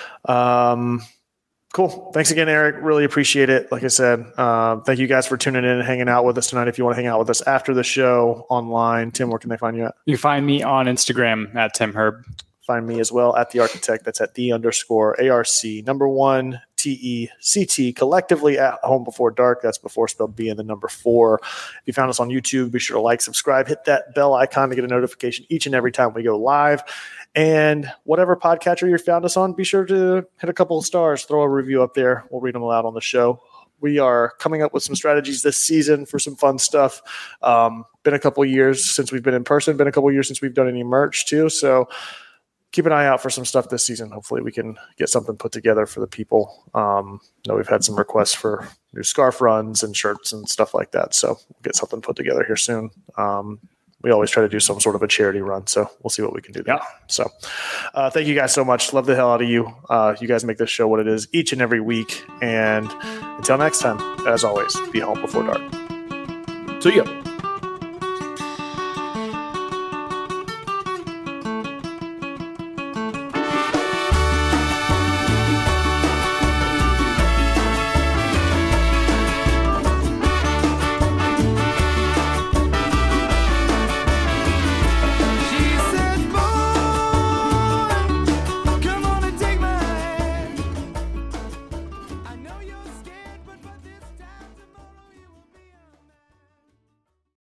Speaker 2: Cool. Thanks again, Eric. Really appreciate it. Like I said, thank you guys for tuning in and hanging out with us tonight. If you want to hang out with us after the show online, Tim, where can they find you at?
Speaker 1: You can find me on Instagram at Tim Herb.
Speaker 2: Find me as well at The Architect. That's at _ARC _1 BTECT, collectively at Home Before Dark. That's before spelled B and the number 4. If you found us on YouTube, be sure to like, subscribe, hit that bell icon to get a notification each and every time we go live. And whatever podcatcher you found us on, be sure to hit a couple of stars, throw a review up there. We'll read them aloud on the show. We are coming up with some strategies this season for some fun stuff. Been a couple of years since we've been in person, been a couple of years since we've done any merch too. So keep an eye out for some stuff this season. Hopefully we can get something put together for the people. Know we've had some requests for new scarf runs and shirts and stuff like that. So we'll get something put together here soon. We always try to do some sort of a charity run, so we'll see what we can do there. Yeah. So thank you guys so much. Love the hell out of you. You guys make this show what it is each and every week. And until next time, as always, be home before dark.
Speaker 4: See ya.